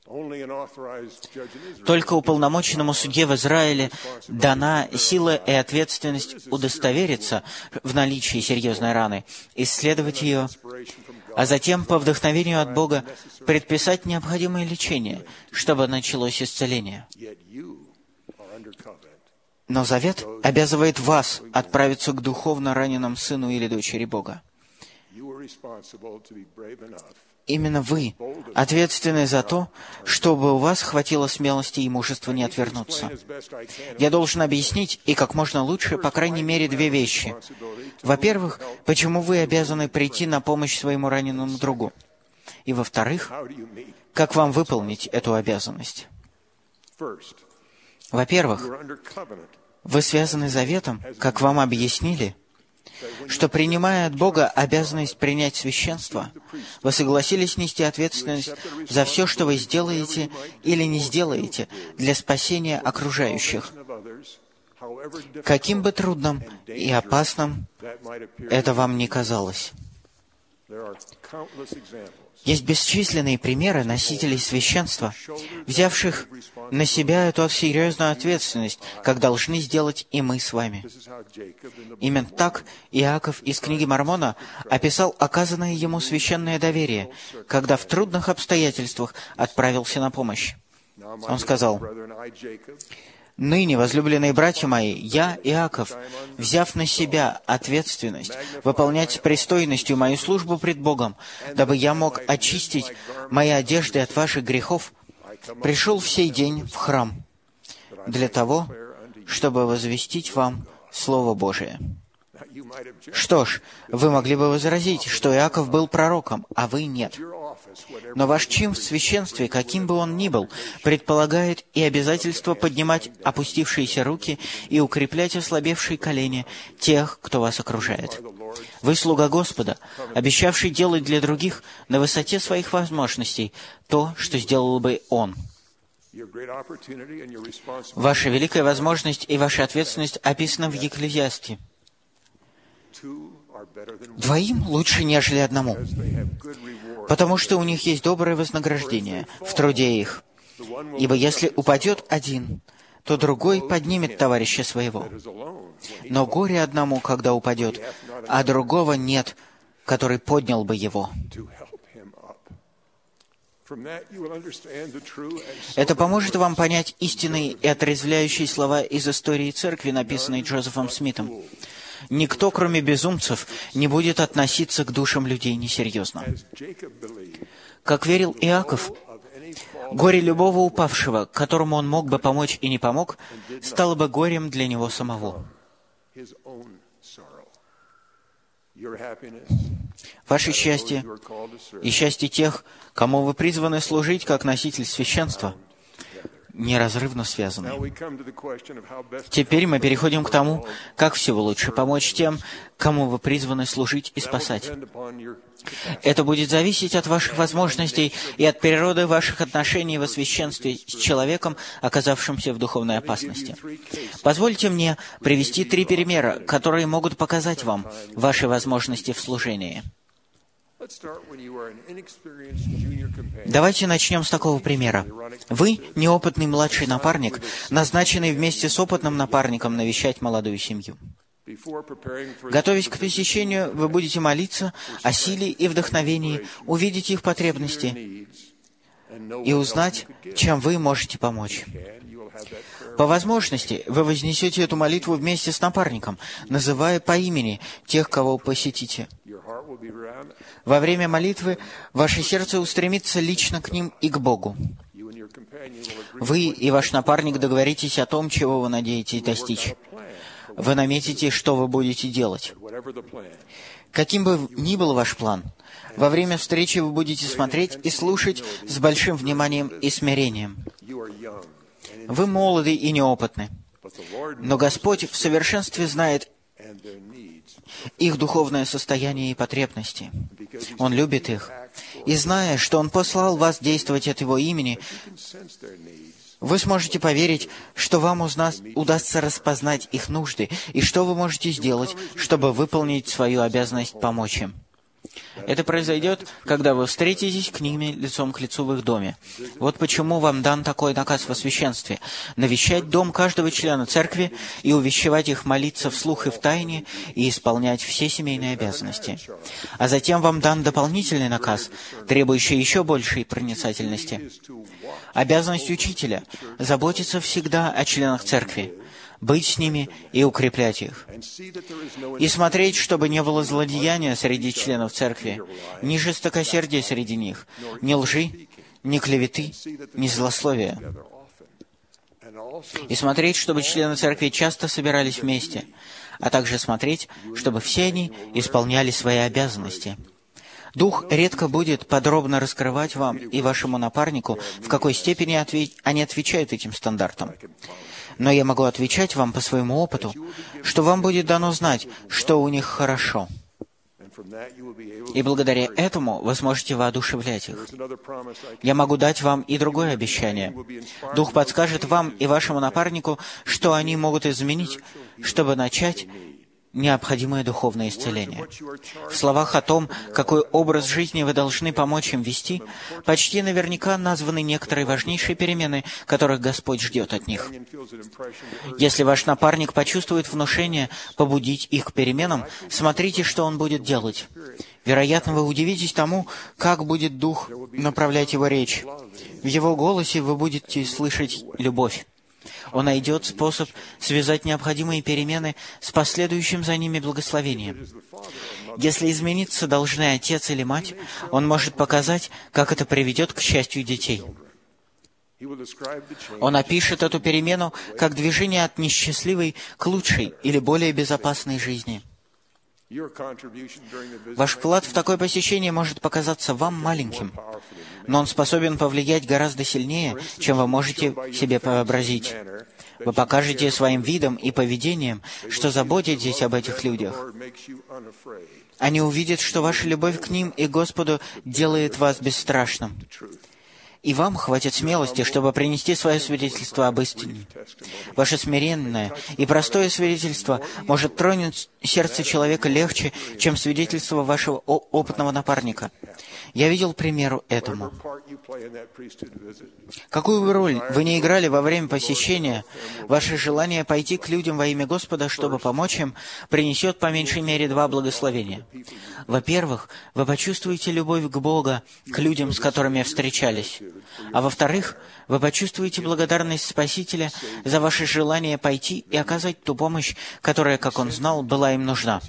Только уполномоченному судье в Израиле дана сила и ответственность удостовериться в наличии серьезной раны, исследовать ее, а затем, по вдохновению от Бога, предписать необходимое лечение, чтобы началось исцеление. Но завет обязывает вас отправиться к духовно раненому сыну или дочери Бога. Именно вы ответственны за то, чтобы у вас хватило смелости и мужества не отвернуться. Я должен объяснить, и как можно лучше, по крайней мере, две вещи. Во-первых, почему вы обязаны прийти на помощь своему раненому другу. И во-вторых, как вам выполнить эту обязанность. Во-первых, вы связаны заветом, как вам объяснили, что, принимая от Бога обязанность принять священство, вы согласились нести ответственность за все, что вы сделаете или не сделаете для спасения окружающих, каким бы трудным и опасным это вам ни казалось. Есть бесчисленные примеры носителей священства, взявших на себя эту серьезную ответственность, как должны сделать и мы с вами. Именно так Иаков из книги Мормона описал оказанное ему священное доверие, когда в трудных обстоятельствах отправился на помощь. Он сказал: «Ныне, возлюбленные братья мои, я, Иаков, взяв на себя ответственность выполнять с пристойностью мою службу пред Богом, дабы я мог очистить мои одежды от ваших грехов, пришел в сей день в храм для того, чтобы возвестить вам Слово Божие». Что ж, вы могли бы возразить, что Иаков был пророком, а вы нет. Но ваш чин в священстве, каким бы он ни был, предполагает и обязательство поднимать опустившиеся руки и укреплять ослабевшие колени тех, кто вас окружает. Вы слуга Господа, обещавший делать для других на высоте своих возможностей то, что сделал бы Он. Ваша великая возможность и ваша ответственность описаны в Екклезиасте. Двоим лучше, нежели одному, потому что у них есть доброе вознаграждение в труде их. Ибо если упадет один, то другой поднимет товарища своего. Но горе одному, когда упадет, а другого нет, который поднял бы его. Это поможет вам понять истинные и отрезвляющие слова из истории церкви, написанные Джозефом Смитом. Никто, кроме безумцев, не будет относиться к душам людей несерьезно. Как верил Иаков, горе любого упавшего, которому он мог бы помочь и не помог, стало бы горем для него самого. Ваше счастье и счастье тех, кому вы призваны служить как носитель священства, неразрывно связаны. Теперь мы переходим к тому, как всего лучше помочь тем, кому вы призваны служить и спасать. Это будет зависеть от ваших возможностей и от природы ваших отношений во священстве с человеком, оказавшимся в духовной опасности. Позвольте мне привести три примера, которые могут показать вам ваши возможности в служении. Давайте начнем с такого примера. Вы неопытный младший напарник, назначенный вместе с опытным напарником навещать молодую семью. Готовясь к посещению, вы будете молиться о силе и вдохновении, увидеть их потребности и узнать, чем вы можете помочь. По возможности, вы вознесете эту молитву вместе с напарником, называя по имени тех, кого посетите. Во время молитвы ваше сердце устремится лично к ним и к Богу. Вы и ваш напарник договоритесь о том, чего вы надеетесь достичь. Вы наметите, что вы будете делать. Каким бы ни был ваш план, во время встречи вы будете смотреть и слушать с большим вниманием и смирением. Вы молоды и неопытны, но Господь в совершенстве знает их духовное состояние и потребности. Он любит их. И зная, что Он послал вас действовать от Его имени, вы сможете поверить, что вам узна... удастся распознать их нужды, и что вы можете сделать, чтобы выполнить свою обязанность помочь им. Это произойдет, когда вы встретитесь к ними лицом к лицу в их доме. Вот почему вам дан такой наказ во священстве — навещать дом каждого члена церкви и увещевать их молиться вслух и в тайне и исполнять все семейные обязанности. А затем вам дан дополнительный наказ, требующий еще большей проницательности. Обязанность учителя — заботиться всегда о членах церкви, быть с ними и укреплять их. И смотреть, чтобы не было злодеяния среди членов церкви, ни жестокосердия среди них, ни лжи, ни клеветы, ни злословия. И смотреть, чтобы члены церкви часто собирались вместе, а также смотреть, чтобы все они исполняли свои обязанности. Дух редко будет подробно раскрывать вам и вашему напарнику, в какой степени отве... они отвечают этим стандартам. Но я могу отвечать вам по своему опыту, что вам будет дано знать, что у них хорошо. И благодаря этому вы сможете воодушевлять их. Я могу дать вам и другое обещание. Дух подскажет вам и вашему напарнику, что они могут изменить, чтобы начать необходимое духовное исцеление. В словах о том, какой образ жизни вы должны помочь им вести, почти наверняка названы некоторые важнейшие перемены, которых Господь ждет от них. Если ваш напарник почувствует внушение побудить их к переменам, смотрите, что он будет делать. Вероятно, вы удивитесь тому, как будет Дух направлять его речь. В его голосе вы будете слышать любовь. Он найдет способ связать необходимые перемены с последующим за ними благословением. Если измениться должны отец или мать, он может показать, как это приведет к счастью детей. Он опишет эту перемену как движение от несчастливой к лучшей или более безопасной жизни. Ваш вклад в такое посещение может показаться вам маленьким, но он способен повлиять гораздо сильнее, чем вы можете себе вообразить. Вы покажете своим видом и поведением, что заботитесь об этих людях. Они увидят, что ваша любовь к ним и Господу делает вас бесстрашным. И вам хватит смелости, чтобы принести свое свидетельство об истине. Ваше смиренное и простое свидетельство может тронуть сердце человека легче, чем свидетельство вашего опытного напарника. Я видел пример этому. Какую бы роль вы ни играли во время посещения, ваше желание пойти к людям во имя Господа, чтобы помочь им, принесет по меньшей мере два благословения. Во-первых, вы почувствуете любовь к Богу, к людям, с которыми встречались. А во-вторых, вы почувствуете благодарность Спасителя за ваше желание пойти и оказать ту помощь, которая, как Он знал, была им нужна.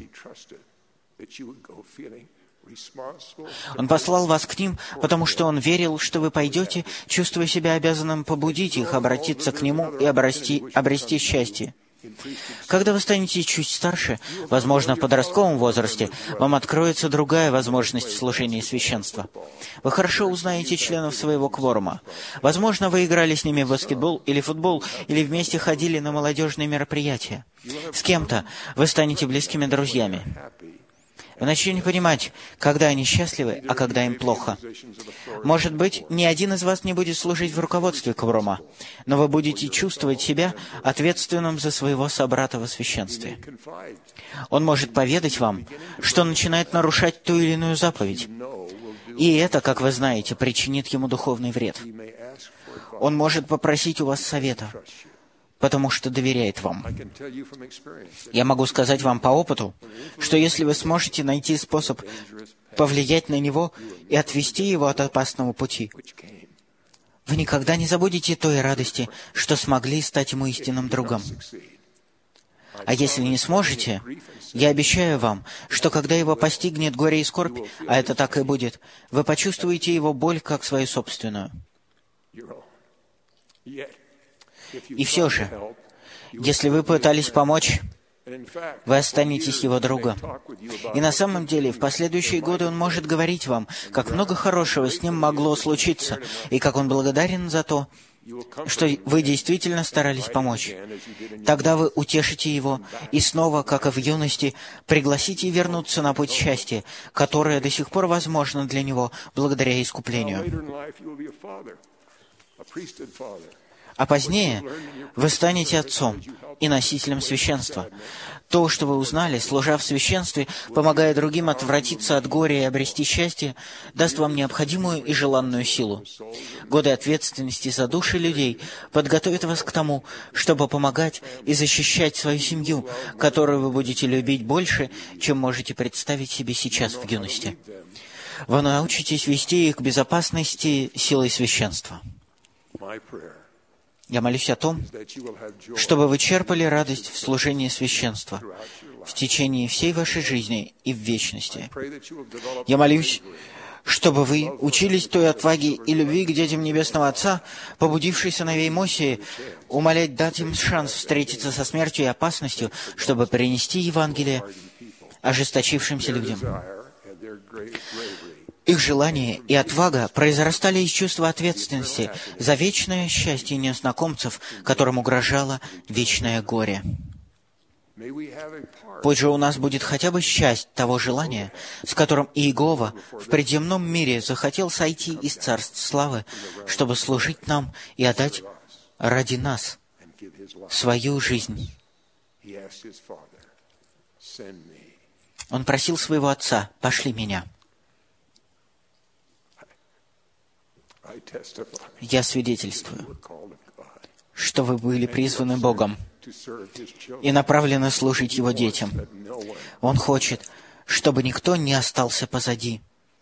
Он послал вас к ним, потому что Он верил, что вы пойдете, чувствуя себя обязанным побудить их обратиться к Нему и обрасти, обрести счастье. Когда вы станете чуть старше, возможно, в подростковом возрасте, вам откроется другая возможность служения священства. Вы хорошо узнаете членов своего кворума. Возможно, вы играли с ними в баскетбол или футбол, или вместе ходили на молодежные мероприятия. С кем-то вы станете близкими друзьями. Вы начнете понимать, когда они счастливы, а когда им плохо. Может быть, ни один из вас не будет служить в руководстве кворума, но вы будете чувствовать себя ответственным за своего собрата во священстве. Он может поведать вам, что начинает нарушать ту или иную заповедь, и это, как вы знаете, причинит ему духовный вред. Он может попросить у вас совета, потому что доверяет вам. Я могу сказать вам по опыту, что если вы сможете найти способ повлиять на него и отвести его от опасного пути, вы никогда не забудете той радости, что смогли стать ему истинным другом. А если не сможете, я обещаю вам, что когда его постигнет горе и скорбь, а это так и будет, вы почувствуете его боль как свою собственную. И все же, если вы пытались помочь, вы останетесь его другом. И на самом деле, в последующие годы он может говорить вам, как много хорошего с ним могло случиться, и как он благодарен за то, что вы действительно старались помочь. Тогда вы утешите его и снова, как и в юности, пригласите вернуться на путь счастья, которое до сих пор возможно для него благодаря искуплению. А позднее вы станете отцом и носителем священства. То, что вы узнали, служа в священстве, помогая другим отвратиться от горя и обрести счастье, даст вам необходимую и желанную силу. Годы ответственности за души людей подготовят вас к тому, чтобы помогать и защищать свою семью, которую вы будете любить больше, чем можете представить себе сейчас в юности. Вы научитесь вести их к безопасности силой священства. Я молюсь о том, чтобы вы черпали радость в служении священства в течение всей вашей жизни и в вечности. Я молюсь, чтобы вы учились той отваге и любви к детям Небесного Отца, побудившей сыновей Мосии, умолять дать им шанс встретиться со смертью и опасностью, чтобы принести Евангелие ожесточившимся людям. Их желание и отвага произрастали из чувства ответственности за вечное счастье незнакомцев, которым угрожало вечное горе. Пусть же у нас будет хотя бы часть того желания, с которым Иегова в предземном мире захотел сойти из царств славы, чтобы служить нам и отдать ради нас свою жизнь. Он просил своего отца: «Пошли меня». Я свидетельствую, что вы были призваны Богом и направлены служить Его детям. Он хочет, чтобы никто не остался позади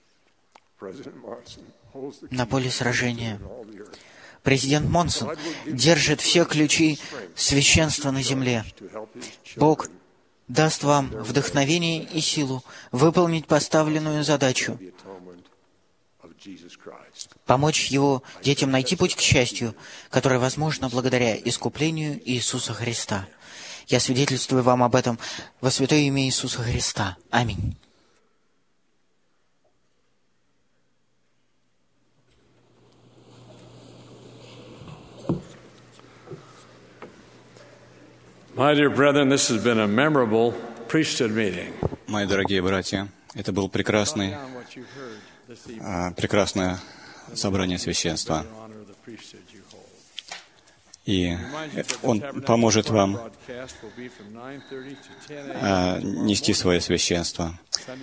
на поле сражения. Президент Монсон держит все ключи священства на земле. Бог даст вам вдохновение и силу выполнить поставленную задачу, помочь Его детям найти путь к счастью, которое возможно благодаря искуплению Иисуса Христа. Я свидетельствую вам об этом во святое имя Иисуса Христа. Аминь. My dear brethren, this has been a memorable priesthood meeting. Мои дорогие братья, это был прекрасный, а, прекрасное собрание священства. И он поможет вам а, нести свое священство.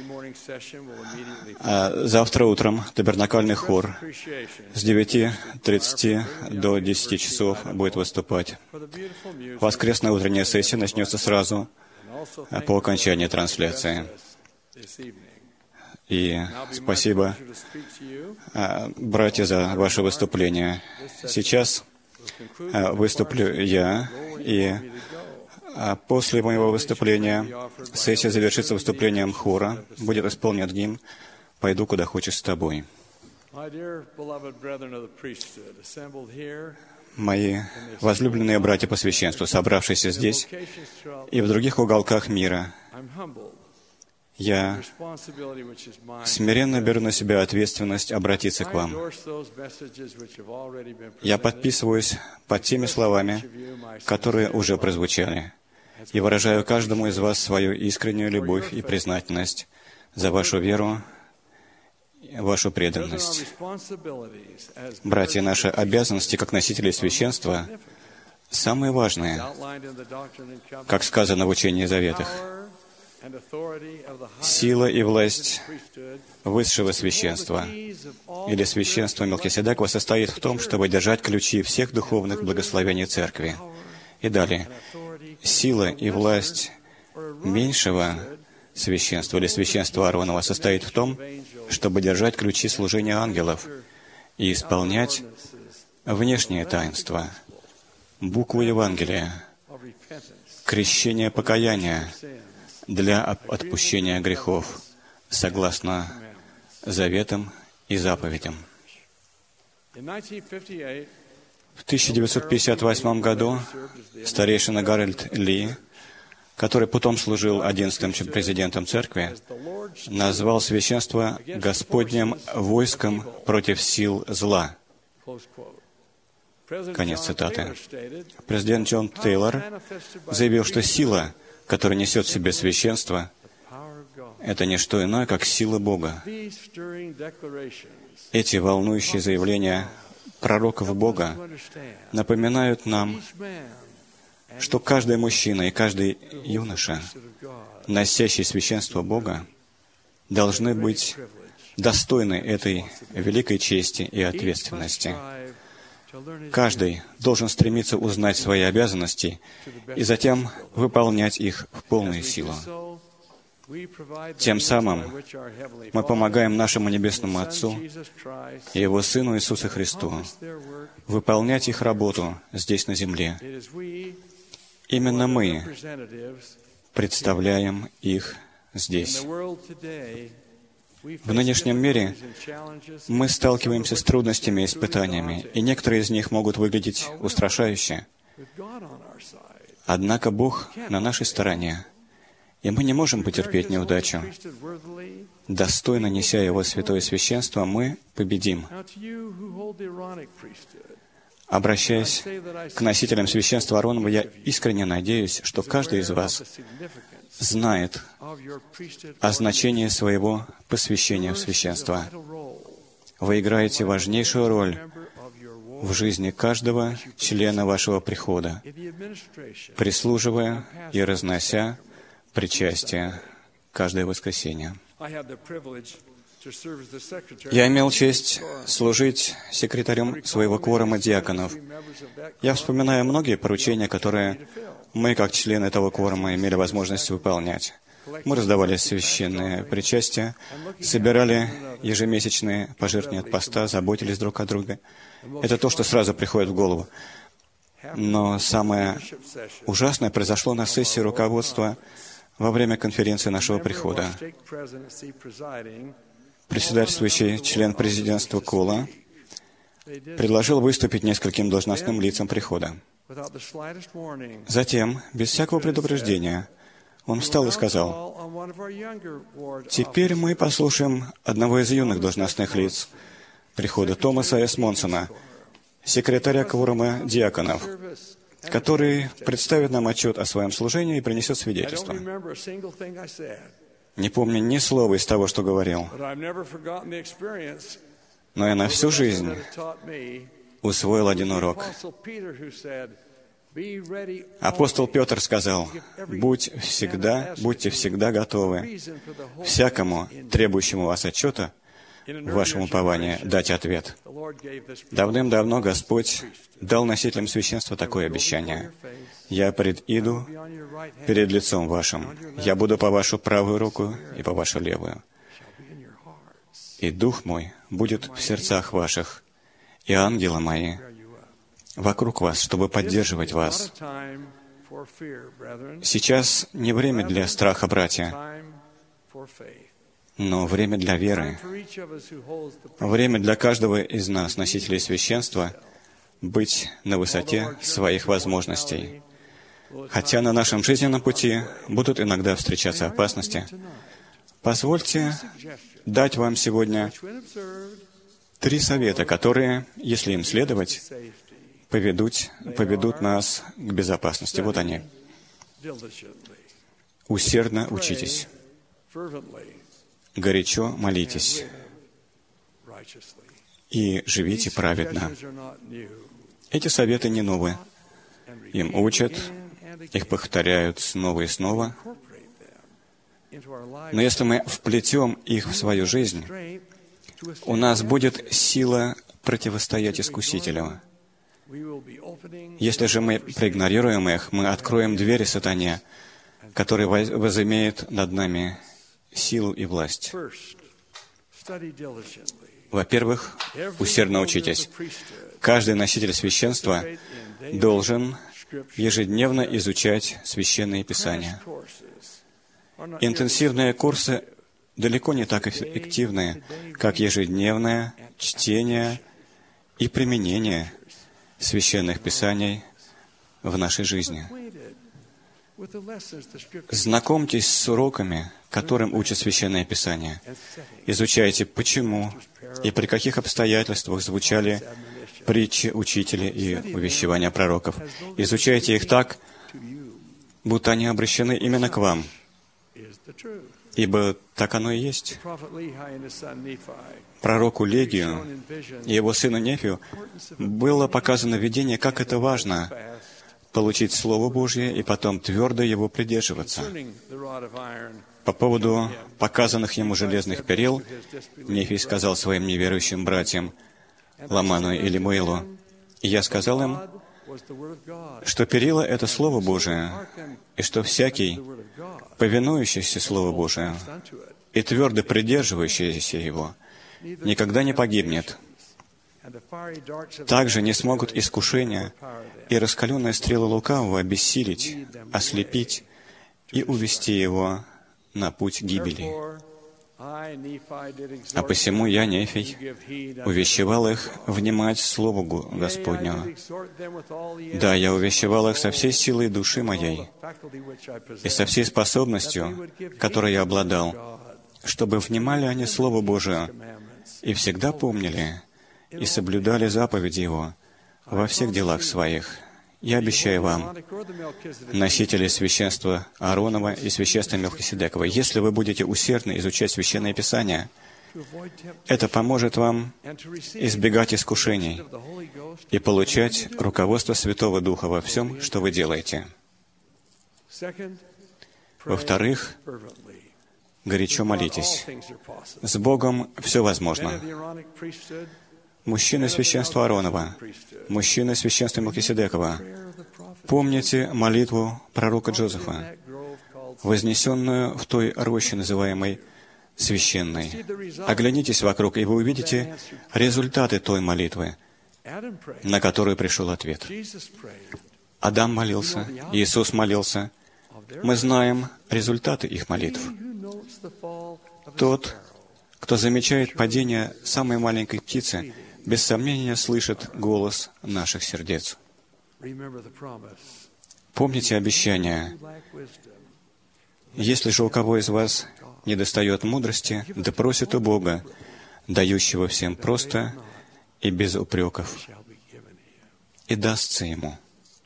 А завтра утром табернакальный хор с девяти тридцати до десяти часов будет выступать. Воскресная утренняя сессия начнется сразу по окончании трансляции. И спасибо, братья, за ваше выступление. Сейчас выступлю я, и после моего выступления сессия завершится выступлением хора, будет исполнен гимн «Пойду, куда хочешь с тобой». мои возлюбленные братья по священству, собравшиеся здесь и в других уголках мира, я смиренно беру на себя ответственность обратиться к вам. Я подписываюсь под теми словами, которые уже прозвучали, и выражаю каждому из вас свою искреннюю любовь и признательность за вашу веру, вашу преданность. Братья, наши обязанности как носителей священства самые важные, как сказано в учении заветах. Сила и власть высшего священства или священства Мелхиседекова состоит в том, чтобы держать ключи всех духовных благословений Церкви. И далее. Сила и власть меньшего священства или священства Ааронова состоит в том, чтобы держать ключи служения ангелов и исполнять внешние таинства, букву Евангелия, крещение покаяния для отпущения грехов, согласно заветам и заповедям. В тысяча девятьсот пятьдесят восьмом году старейшина Гарольд Ли, который потом служил одиннадцатым президентом Церкви, назвал священство Господним войском против сил зла. Конец цитаты. Президент Джон Тейлор заявил, что сила, которая несет в себе священство, это не что иное, как сила Бога. Эти волнующие заявления пророков Бога напоминают нам, что каждый мужчина и каждый юноша, носящий священство Бога, должны быть достойны этой великой чести и ответственности. Каждый должен стремиться узнать свои обязанности и затем выполнять их в полную силу. Тем самым мы помогаем нашему Небесному Отцу и Его Сыну Иисусу Христу выполнять их работу здесь на земле. Именно мы представляем их здесь. В нынешнем мире мы сталкиваемся с трудностями и испытаниями, и некоторые из них могут выглядеть устрашающе. Однако Бог на нашей стороне, и мы не можем потерпеть неудачу. Достойно неся Его святое священство, мы победим. Обращаясь к носителям священства Ааронова, я искренне надеюсь, что каждый из вас знает о значении своего посвящения в священство. Вы играете важнейшую роль в жизни каждого члена вашего прихода, прислуживая и разнося причастие каждое воскресенье. Я имел честь служить секретарем своего кворума диаконов. Я вспоминаю многие поручения, которые мы, как члены этого кворума, имели возможность выполнять. Мы раздавали священные причастия, собирали ежемесячные пожертвования от поста, заботились друг о друге. Это то, что сразу приходит в голову. Но самое ужасное произошло на сессии руководства во время конференции нашего прихода. Председательствующий член президентства Кола предложил выступить нескольким должностным лицам прихода. Затем, без всякого предупреждения, он встал и сказал: «Теперь мы послушаем одного из юных должностных лиц прихода, Томаса С. Монсона, секретаря кворума диаконов, который представит нам отчет о своем служении и принесет свидетельство». Не помню ни слова из того, что говорил, но я на всю жизнь усвоил один урок. Апостол Петр сказал: «Будь всегда, будьте всегда готовы всякому, требующему вас отчета, в вашем уповании дать ответ». Давным-давно Господь дал носителям священства такое обещание: «Я предиду перед лицом вашим, я буду по вашу правую руку и по вашу левую, и Дух мой будет в сердцах ваших, и ангелы мои вокруг вас, чтобы поддерживать вас». Сейчас не время для страха, братья, но время для веры. Время для каждого из нас, носителей священства, быть на высоте своих возможностей. Хотя на нашем жизненном пути будут иногда встречаться опасности, позвольте дать вам сегодня три совета, которые, если им следовать, поведут, поведут нас к безопасности. Вот они. Усердно учитесь. Горячо молитесь. И живите праведно. Эти советы не новые. Им учат, их повторяют снова и снова. Но если мы вплетем их в свою жизнь, у нас будет сила противостоять искусителю. Если же мы проигнорируем их, мы откроем двери сатане, который возымеет над нами силу и власть. Во-первых, усердно учитесь. Каждый носитель священства должен ежедневно изучать Священные Писания. Интенсивные курсы далеко не так эффективны, как ежедневное чтение и применение Священных Писаний в нашей жизни. Знакомьтесь с уроками, которым учат Священное Писание. Изучайте, почему и при каких обстоятельствах звучали притчи учителей и увещевания пророков. Изучайте их так, будто они обращены именно к вам, ибо так оно и есть. Пророку Легию и его сыну Нефию было показано видение, как это важно получить Слово Божье и потом твердо его придерживаться. По поводу показанных ему железных перил, Нефий сказал своим неверующим братьям Ламану и Лемуилу: «И я сказал им, что перила — это Слово Божие, и что всякий, повинующийся Слову Божию и твердо придерживающийся его, никогда не погибнет. Также не смогут искушения и раскаленные стрелы лукавого обессилить, ослепить и увести его на путь гибели. А посему я, Нефий, увещевал их внимать Слову Господню. Да, я увещевал их со всей силой души моей и со всей способностью, которой я обладал, чтобы внимали они Слову Божию и всегда помнили и соблюдали заповеди Его во всех делах своих. Я обещаю вам, носители священства Ааронова и священства Мелхиседекова, если вы будете усердно изучать Священное Писание, это поможет вам избегать искушений и получать руководство Святого Духа во всем, что вы делаете. Во-вторых, горячо молитесь. С Богом все возможно. Мужчины священства Ааронова, мужчины священства Мелхиседекова, помните молитву пророка Джозефа, вознесенную в той роще, называемой священной. Оглянитесь вокруг, и вы увидите результаты той молитвы, на которую пришел ответ. Адам молился, Иисус молился. Мы знаем результаты их молитв. Тот, кто замечает падение самой маленькой птицы, без сомнения слышит голос наших сердец. Помните обещание: «Если же у кого из вас недостает мудрости, да просит у Бога, дающего всем просто и без упреков, и дастся ему».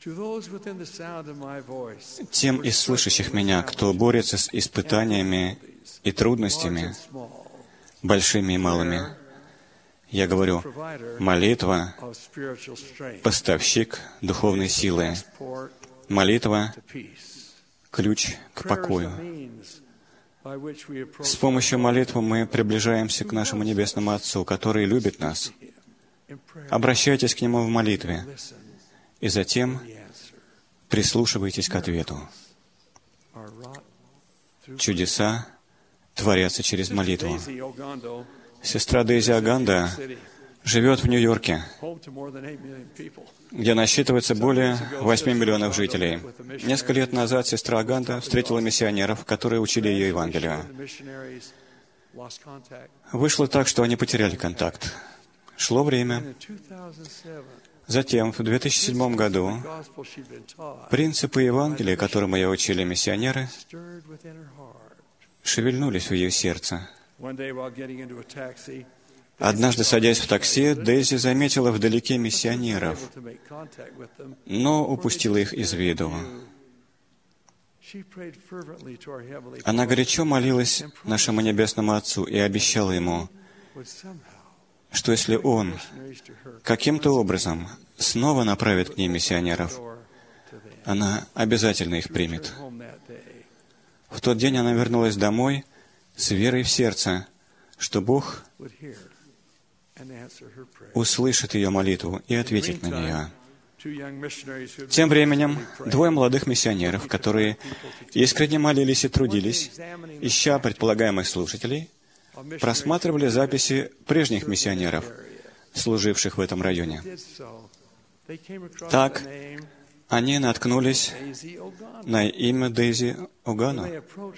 Тем из слышащих меня, кто борется с испытаниями и трудностями, большими и малыми, я говорю: молитва — поставщик духовной силы. Молитва — ключ к покою. С помощью молитвы мы приближаемся к нашему Небесному Отцу, который любит нас. Обращайтесь к Нему в молитве, и затем прислушивайтесь к ответу. Чудеса творятся через молитву. Сестра Дейзи Оганда живет в Нью-Йорке, где насчитывается более восьми миллионов жителей. Несколько лет назад сестра Оганда встретила миссионеров, которые учили ее Евангелию. Вышло так, что они потеряли контакт. Шло время. Затем, в две тысячи седьмом году, принципы Евангелия, которому я учили миссионеры, шевельнулись в ее сердце. Однажды, садясь в такси, Дейзи заметила вдалеке миссионеров, но упустила их из виду. Она горячо молилась нашему Небесному Отцу и обещала Ему, что если Он каким-то образом снова направит к ней миссионеров, она обязательно их примет. В тот день она вернулась домой с верой в сердце, что Бог услышит ее молитву и ответит на нее. Тем временем, двое молодых миссионеров, которые искренне молились и трудились, ища предполагаемых слушателей, просматривали записи прежних миссионеров, служивших в этом районе. Так, они наткнулись на имя Дейзи Огано.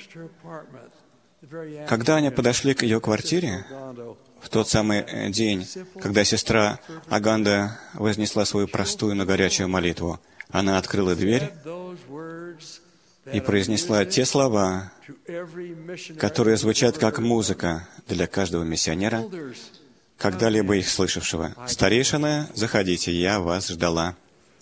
Когда они подошли к ее квартире, в тот самый день, когда сестра Оганда вознесла свою простую, но горячую молитву, она открыла дверь и произнесла те слова, которые звучат как музыка для каждого миссионера, когда-либо их слышавшего. «Старейшина, заходите, я вас ждала».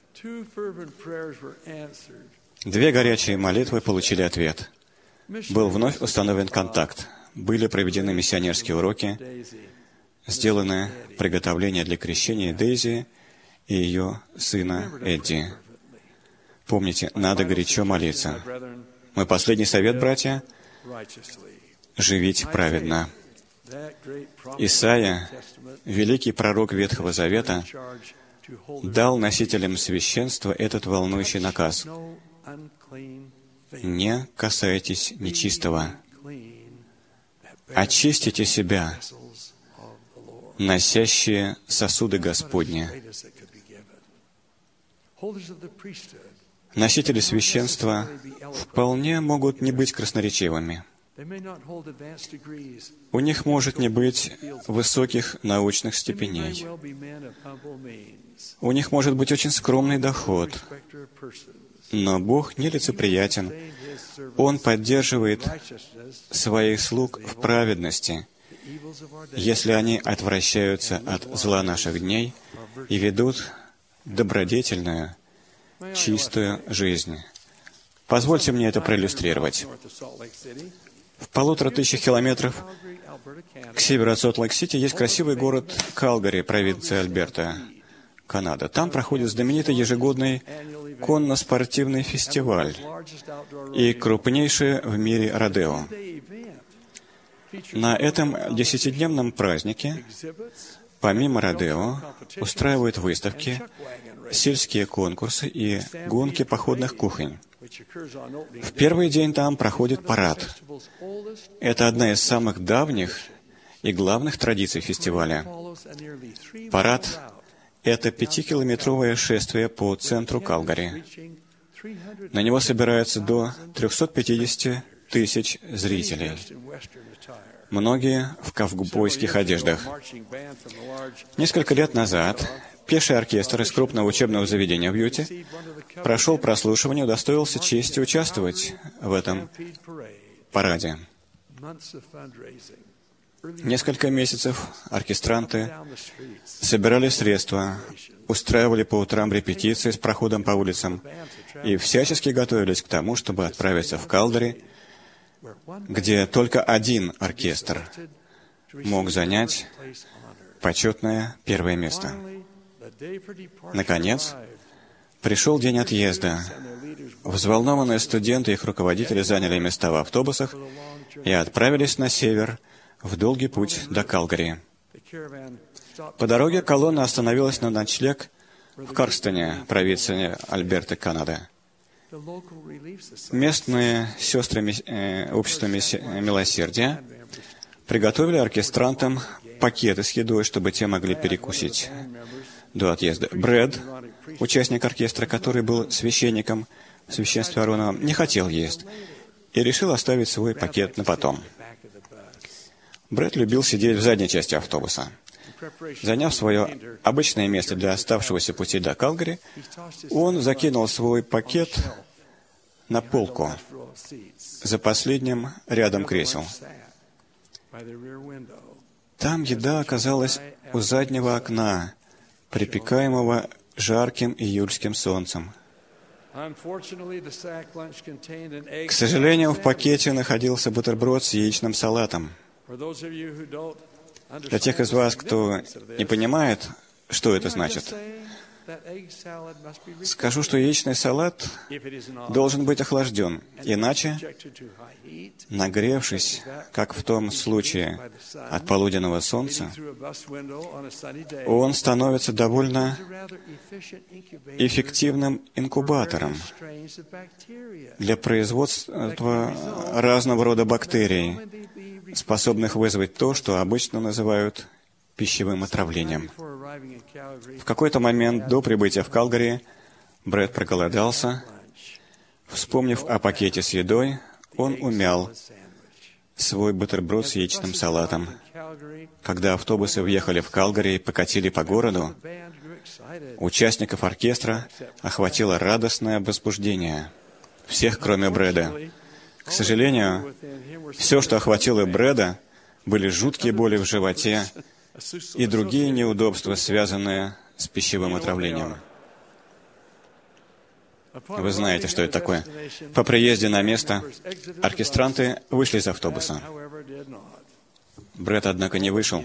Две горячие молитвы получили ответ. Был вновь установлен контакт. Были проведены миссионерские уроки, сделаны приготовления для крещения Дейзи и ее сына Эдди. Помните, надо горячо молиться. Мой последний совет, братья, живите праведно. Исайя, великий пророк Ветхого Завета, дал носителям священства этот волнующий наказ: «Не касайтесь нечистого, очистите себя, носящие сосуды Господни». Носители священства вполне могут не быть красноречивыми. У них может не быть высоких научных степеней. У них может быть очень скромный доход. Но Бог нелицеприятен. Он поддерживает своих слуг в праведности, если они отвращаются от зла наших дней и ведут добродетельную, чистую жизнь. Позвольте мне это проиллюстрировать. В полутора тысячах километров к северу от Солт-Лейк-Сити есть красивый город Калгари, провинция Альберта, Канада. Там проходит знаменитый ежегодный конно-спортивный фестиваль и крупнейшее в мире родео. На этом десятидневном празднике, помимо родео, устраивают выставки, сельские конкурсы и гонки походных кухонь. В первый день там проходит парад. Это одна из самых давних и главных традиций фестиваля. Парад — это пятикилометровое шествие по центру Калгари. На него собирается до трехсот пятидесяти тысяч зрителей. Многие в ковбойских одеждах. Несколько лет назад пеший оркестр из крупного учебного заведения в Юте прошел прослушивание и удостоился чести участвовать в этом параде. Несколько месяцев оркестранты собирали средства, устраивали по утрам репетиции с проходом по улицам и всячески готовились к тому, чтобы отправиться в Калгари, где только один оркестр мог занять почетное первое место. Наконец, пришел день отъезда. Взволнованные студенты и их руководители заняли места в автобусах и отправились на север в долгий путь до Калгари. По дороге колонна остановилась на ночлег в Карстоне, провинции Альберта, Канада. Местные сестры э, общества милосердия приготовили оркестрантам пакеты с едой, чтобы те могли перекусить до отъезда. Брэд, участник оркестра, который был священником в священстве Аароновом, не хотел есть и решил оставить свой пакет на потом. Брэд любил сидеть в задней части автобуса. Заняв свое обычное место для оставшегося пути до Калгари, он закинул свой пакет на полку за последним рядом кресел. Там еда оказалась у заднего окна, припекаемого жарким июльским солнцем. К сожалению, в пакете находился бутерброд с яичным салатом. Для тех из вас, кто не понимает, что это значит, скажу, что яичный салат должен быть охлажден, иначе, нагревшись, как в том случае от полуденного солнца, он становится довольно эффективным инкубатором для производства разного рода бактерий, способных вызвать то, что обычно называют пищевым отравлением. В какой-то момент до прибытия в Калгари Брэд проголодался. Вспомнив о пакете с едой, он умял свой бутерброд с яичным салатом. Когда автобусы въехали в Калгари и покатили по городу, участников оркестра охватило радостное возбуждение. Всех, кроме Брэда. К сожалению, все, что охватило Брэда, были жуткие боли в животе и другие неудобства, связанные с пищевым отравлением. Вы знаете, что это такое. По приезде на место оркестранты вышли из автобуса. Брэд, однако, не вышел,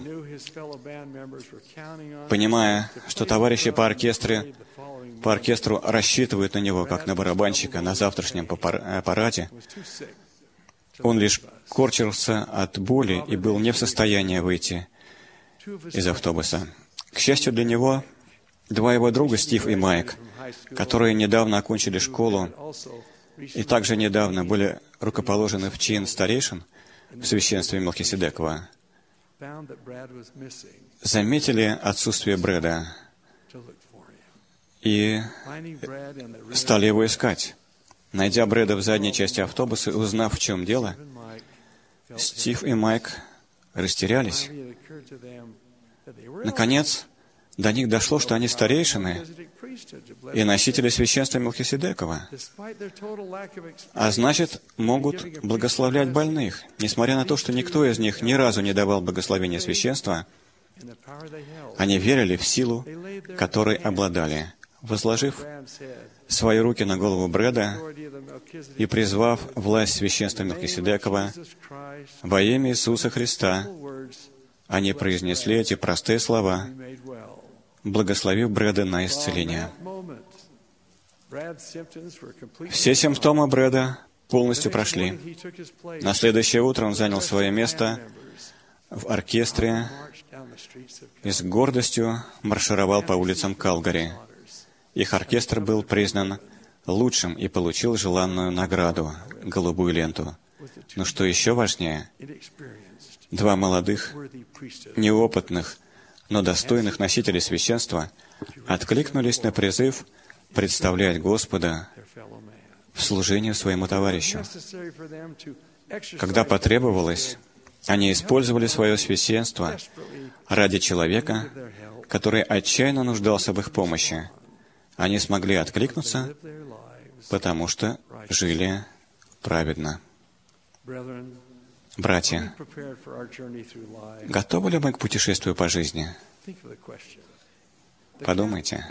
понимая, что товарищи по оркестру, по оркестру рассчитывают на него, как на барабанщика на завтрашнем параде. Он лишь корчился от боли и был не в состоянии выйти из автобуса. К счастью для него, два его друга, Стив и Майк, которые недавно окончили школу и также недавно были рукоположены в чин старейшин в священстве Мелхиседекова, заметили отсутствие Брэда и стали его искать. Найдя Брэда в задней части автобуса и узнав, в чем дело, Стив и Майк растерялись. Наконец, до них дошло, что они старейшины и носители священства Мелхиседекова, а значит, могут благословлять больных, несмотря на то, что никто из них ни разу не давал благословения священства. Они верили в силу, которой обладали. Возложив свои руки на голову Брэда и призвав власть священства Мелхиседекова во имя Иисуса Христа, они произнесли эти простые слова, благословив Брэда на исцеление. Все симптомы Брэда полностью прошли. На следующее утро он занял свое место в оркестре и с гордостью маршировал по улицам Калгари. Их оркестр был признан лучшим и получил желанную награду — голубую ленту. Но что еще важнее, два молодых, неопытных, но достойных носителей священства откликнулись на призыв представлять Господа в служении своему товарищу. Когда потребовалось, они использовали свое священство ради человека, который отчаянно нуждался в их помощи. Они смогли откликнуться, потому что жили праведно. Братья, готовы ли мы к путешествию по жизни? Подумайте.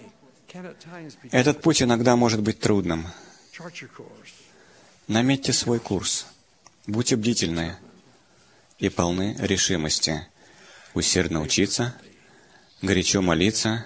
Этот путь иногда может быть трудным. Наметьте свой курс. Будьте бдительны и полны решимости усердно учиться, горячо молиться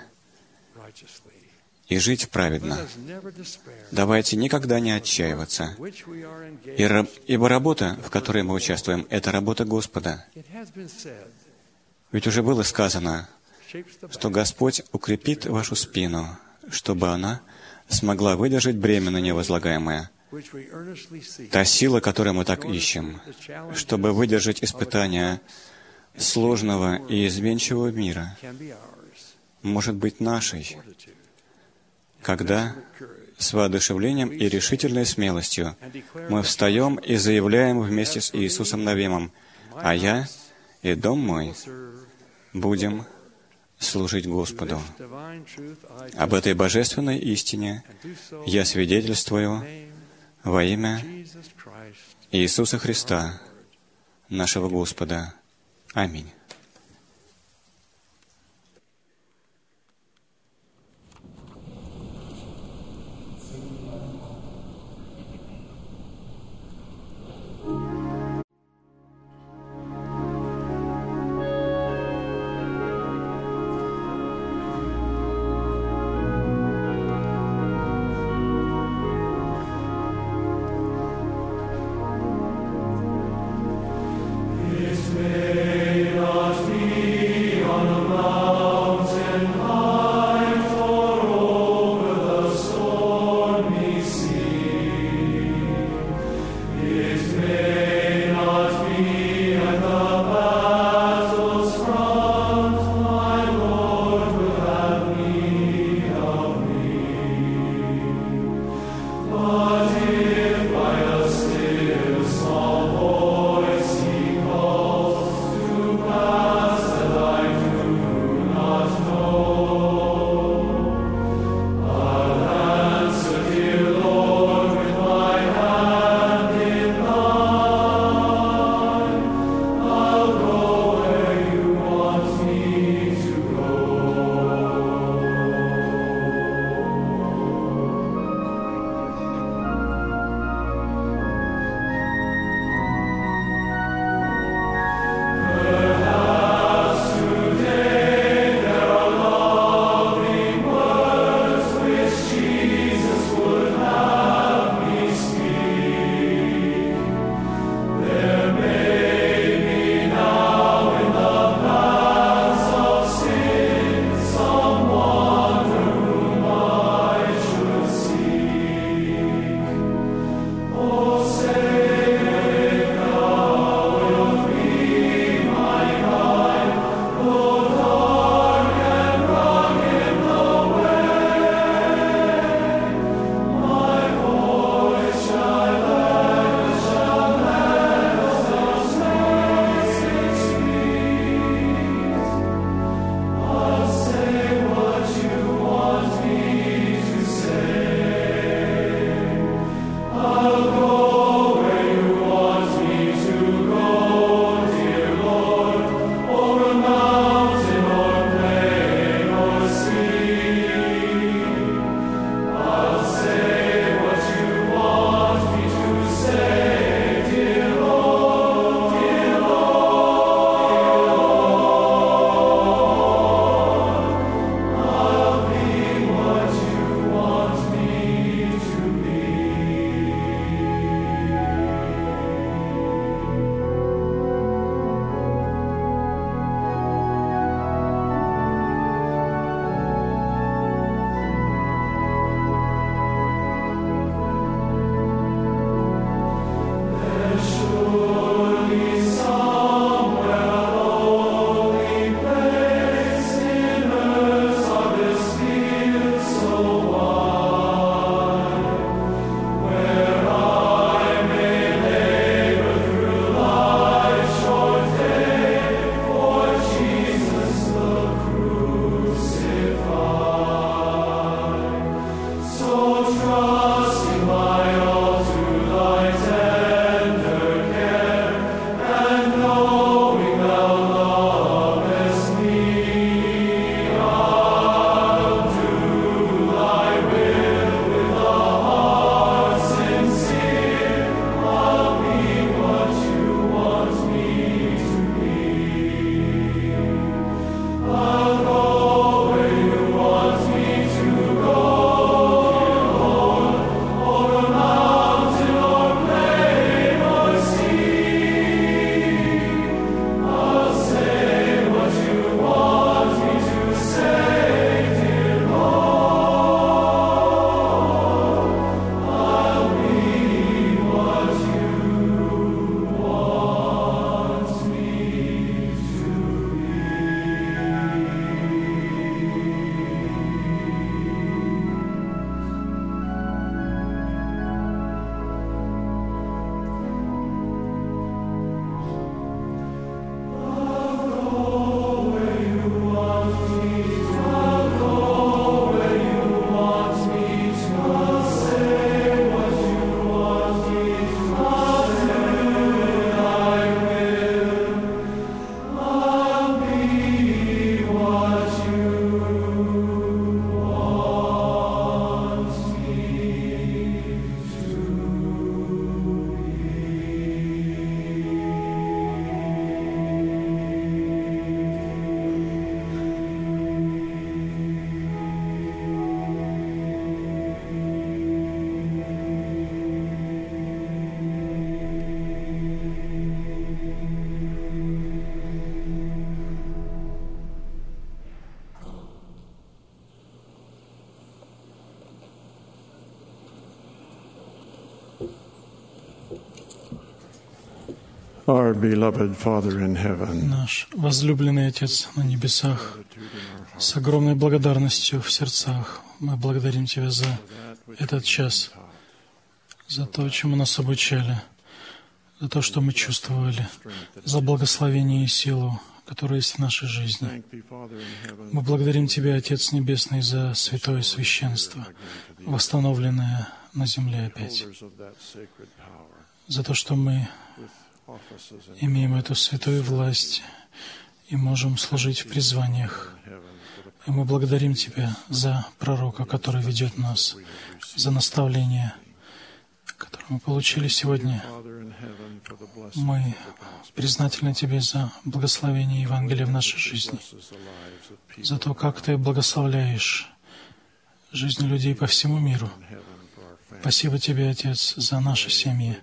и жить праведно. Давайте никогда не отчаиваться, ибо работа, в которой мы участвуем, это работа Господа. Ведь уже было сказано, что Господь укрепит вашу спину, чтобы она смогла выдержать бремя на нее возлагаемое. Та сила, которую мы так ищем, чтобы выдержать испытания сложного и изменчивого мира, может быть нашей, когда с воодушевлением и решительной смелостью мы встаем и заявляем вместе с Иисусом Навимом: «А я и дом мой будем служить Господу. Об этой божественной истине я свидетельствую во имя Иисуса Христа, нашего Господа. Аминь. May Our beloved Father in heaven, Наш возлюбленный Отец на небесах, с огромной благодарностью в сердцах мы благодарим Тебя за этот час, за то, чему нас обучали, за то, что мы чувствовали, за благословение и силу, которая есть в нашей жизни. Мы благодарим Тебя, Отец Небесный, за святое священство, восстановленное на земле опять, за то, что мы имеем эту святую власть и можем служить в призваниях. И мы благодарим Тебя за пророка, который ведет нас, за наставление, которое мы получили сегодня. Мы признательны Тебе за благословение Евангелия в нашей жизни, за то, как Ты благословляешь жизнь людей по всему миру. Спасибо Тебе, Отец, за наши семьи,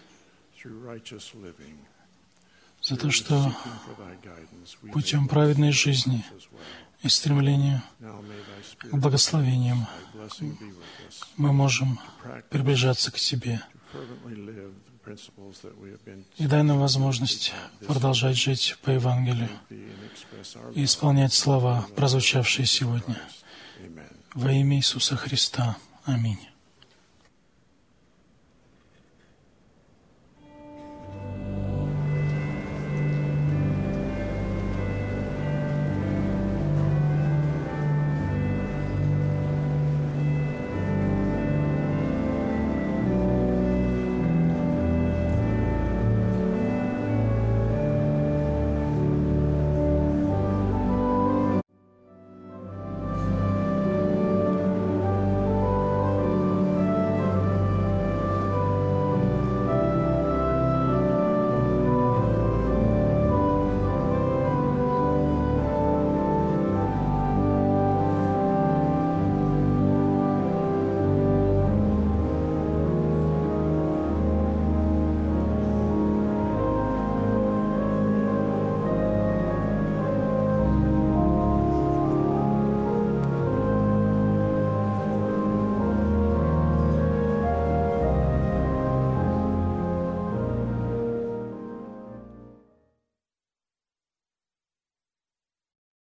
за то, что путем праведной жизни и стремлению к благословениям мы можем приближаться к Тебе. И дай нам возможность продолжать жить по Евангелию и исполнять слова, прозвучавшие сегодня. Во имя Иисуса Христа. Аминь.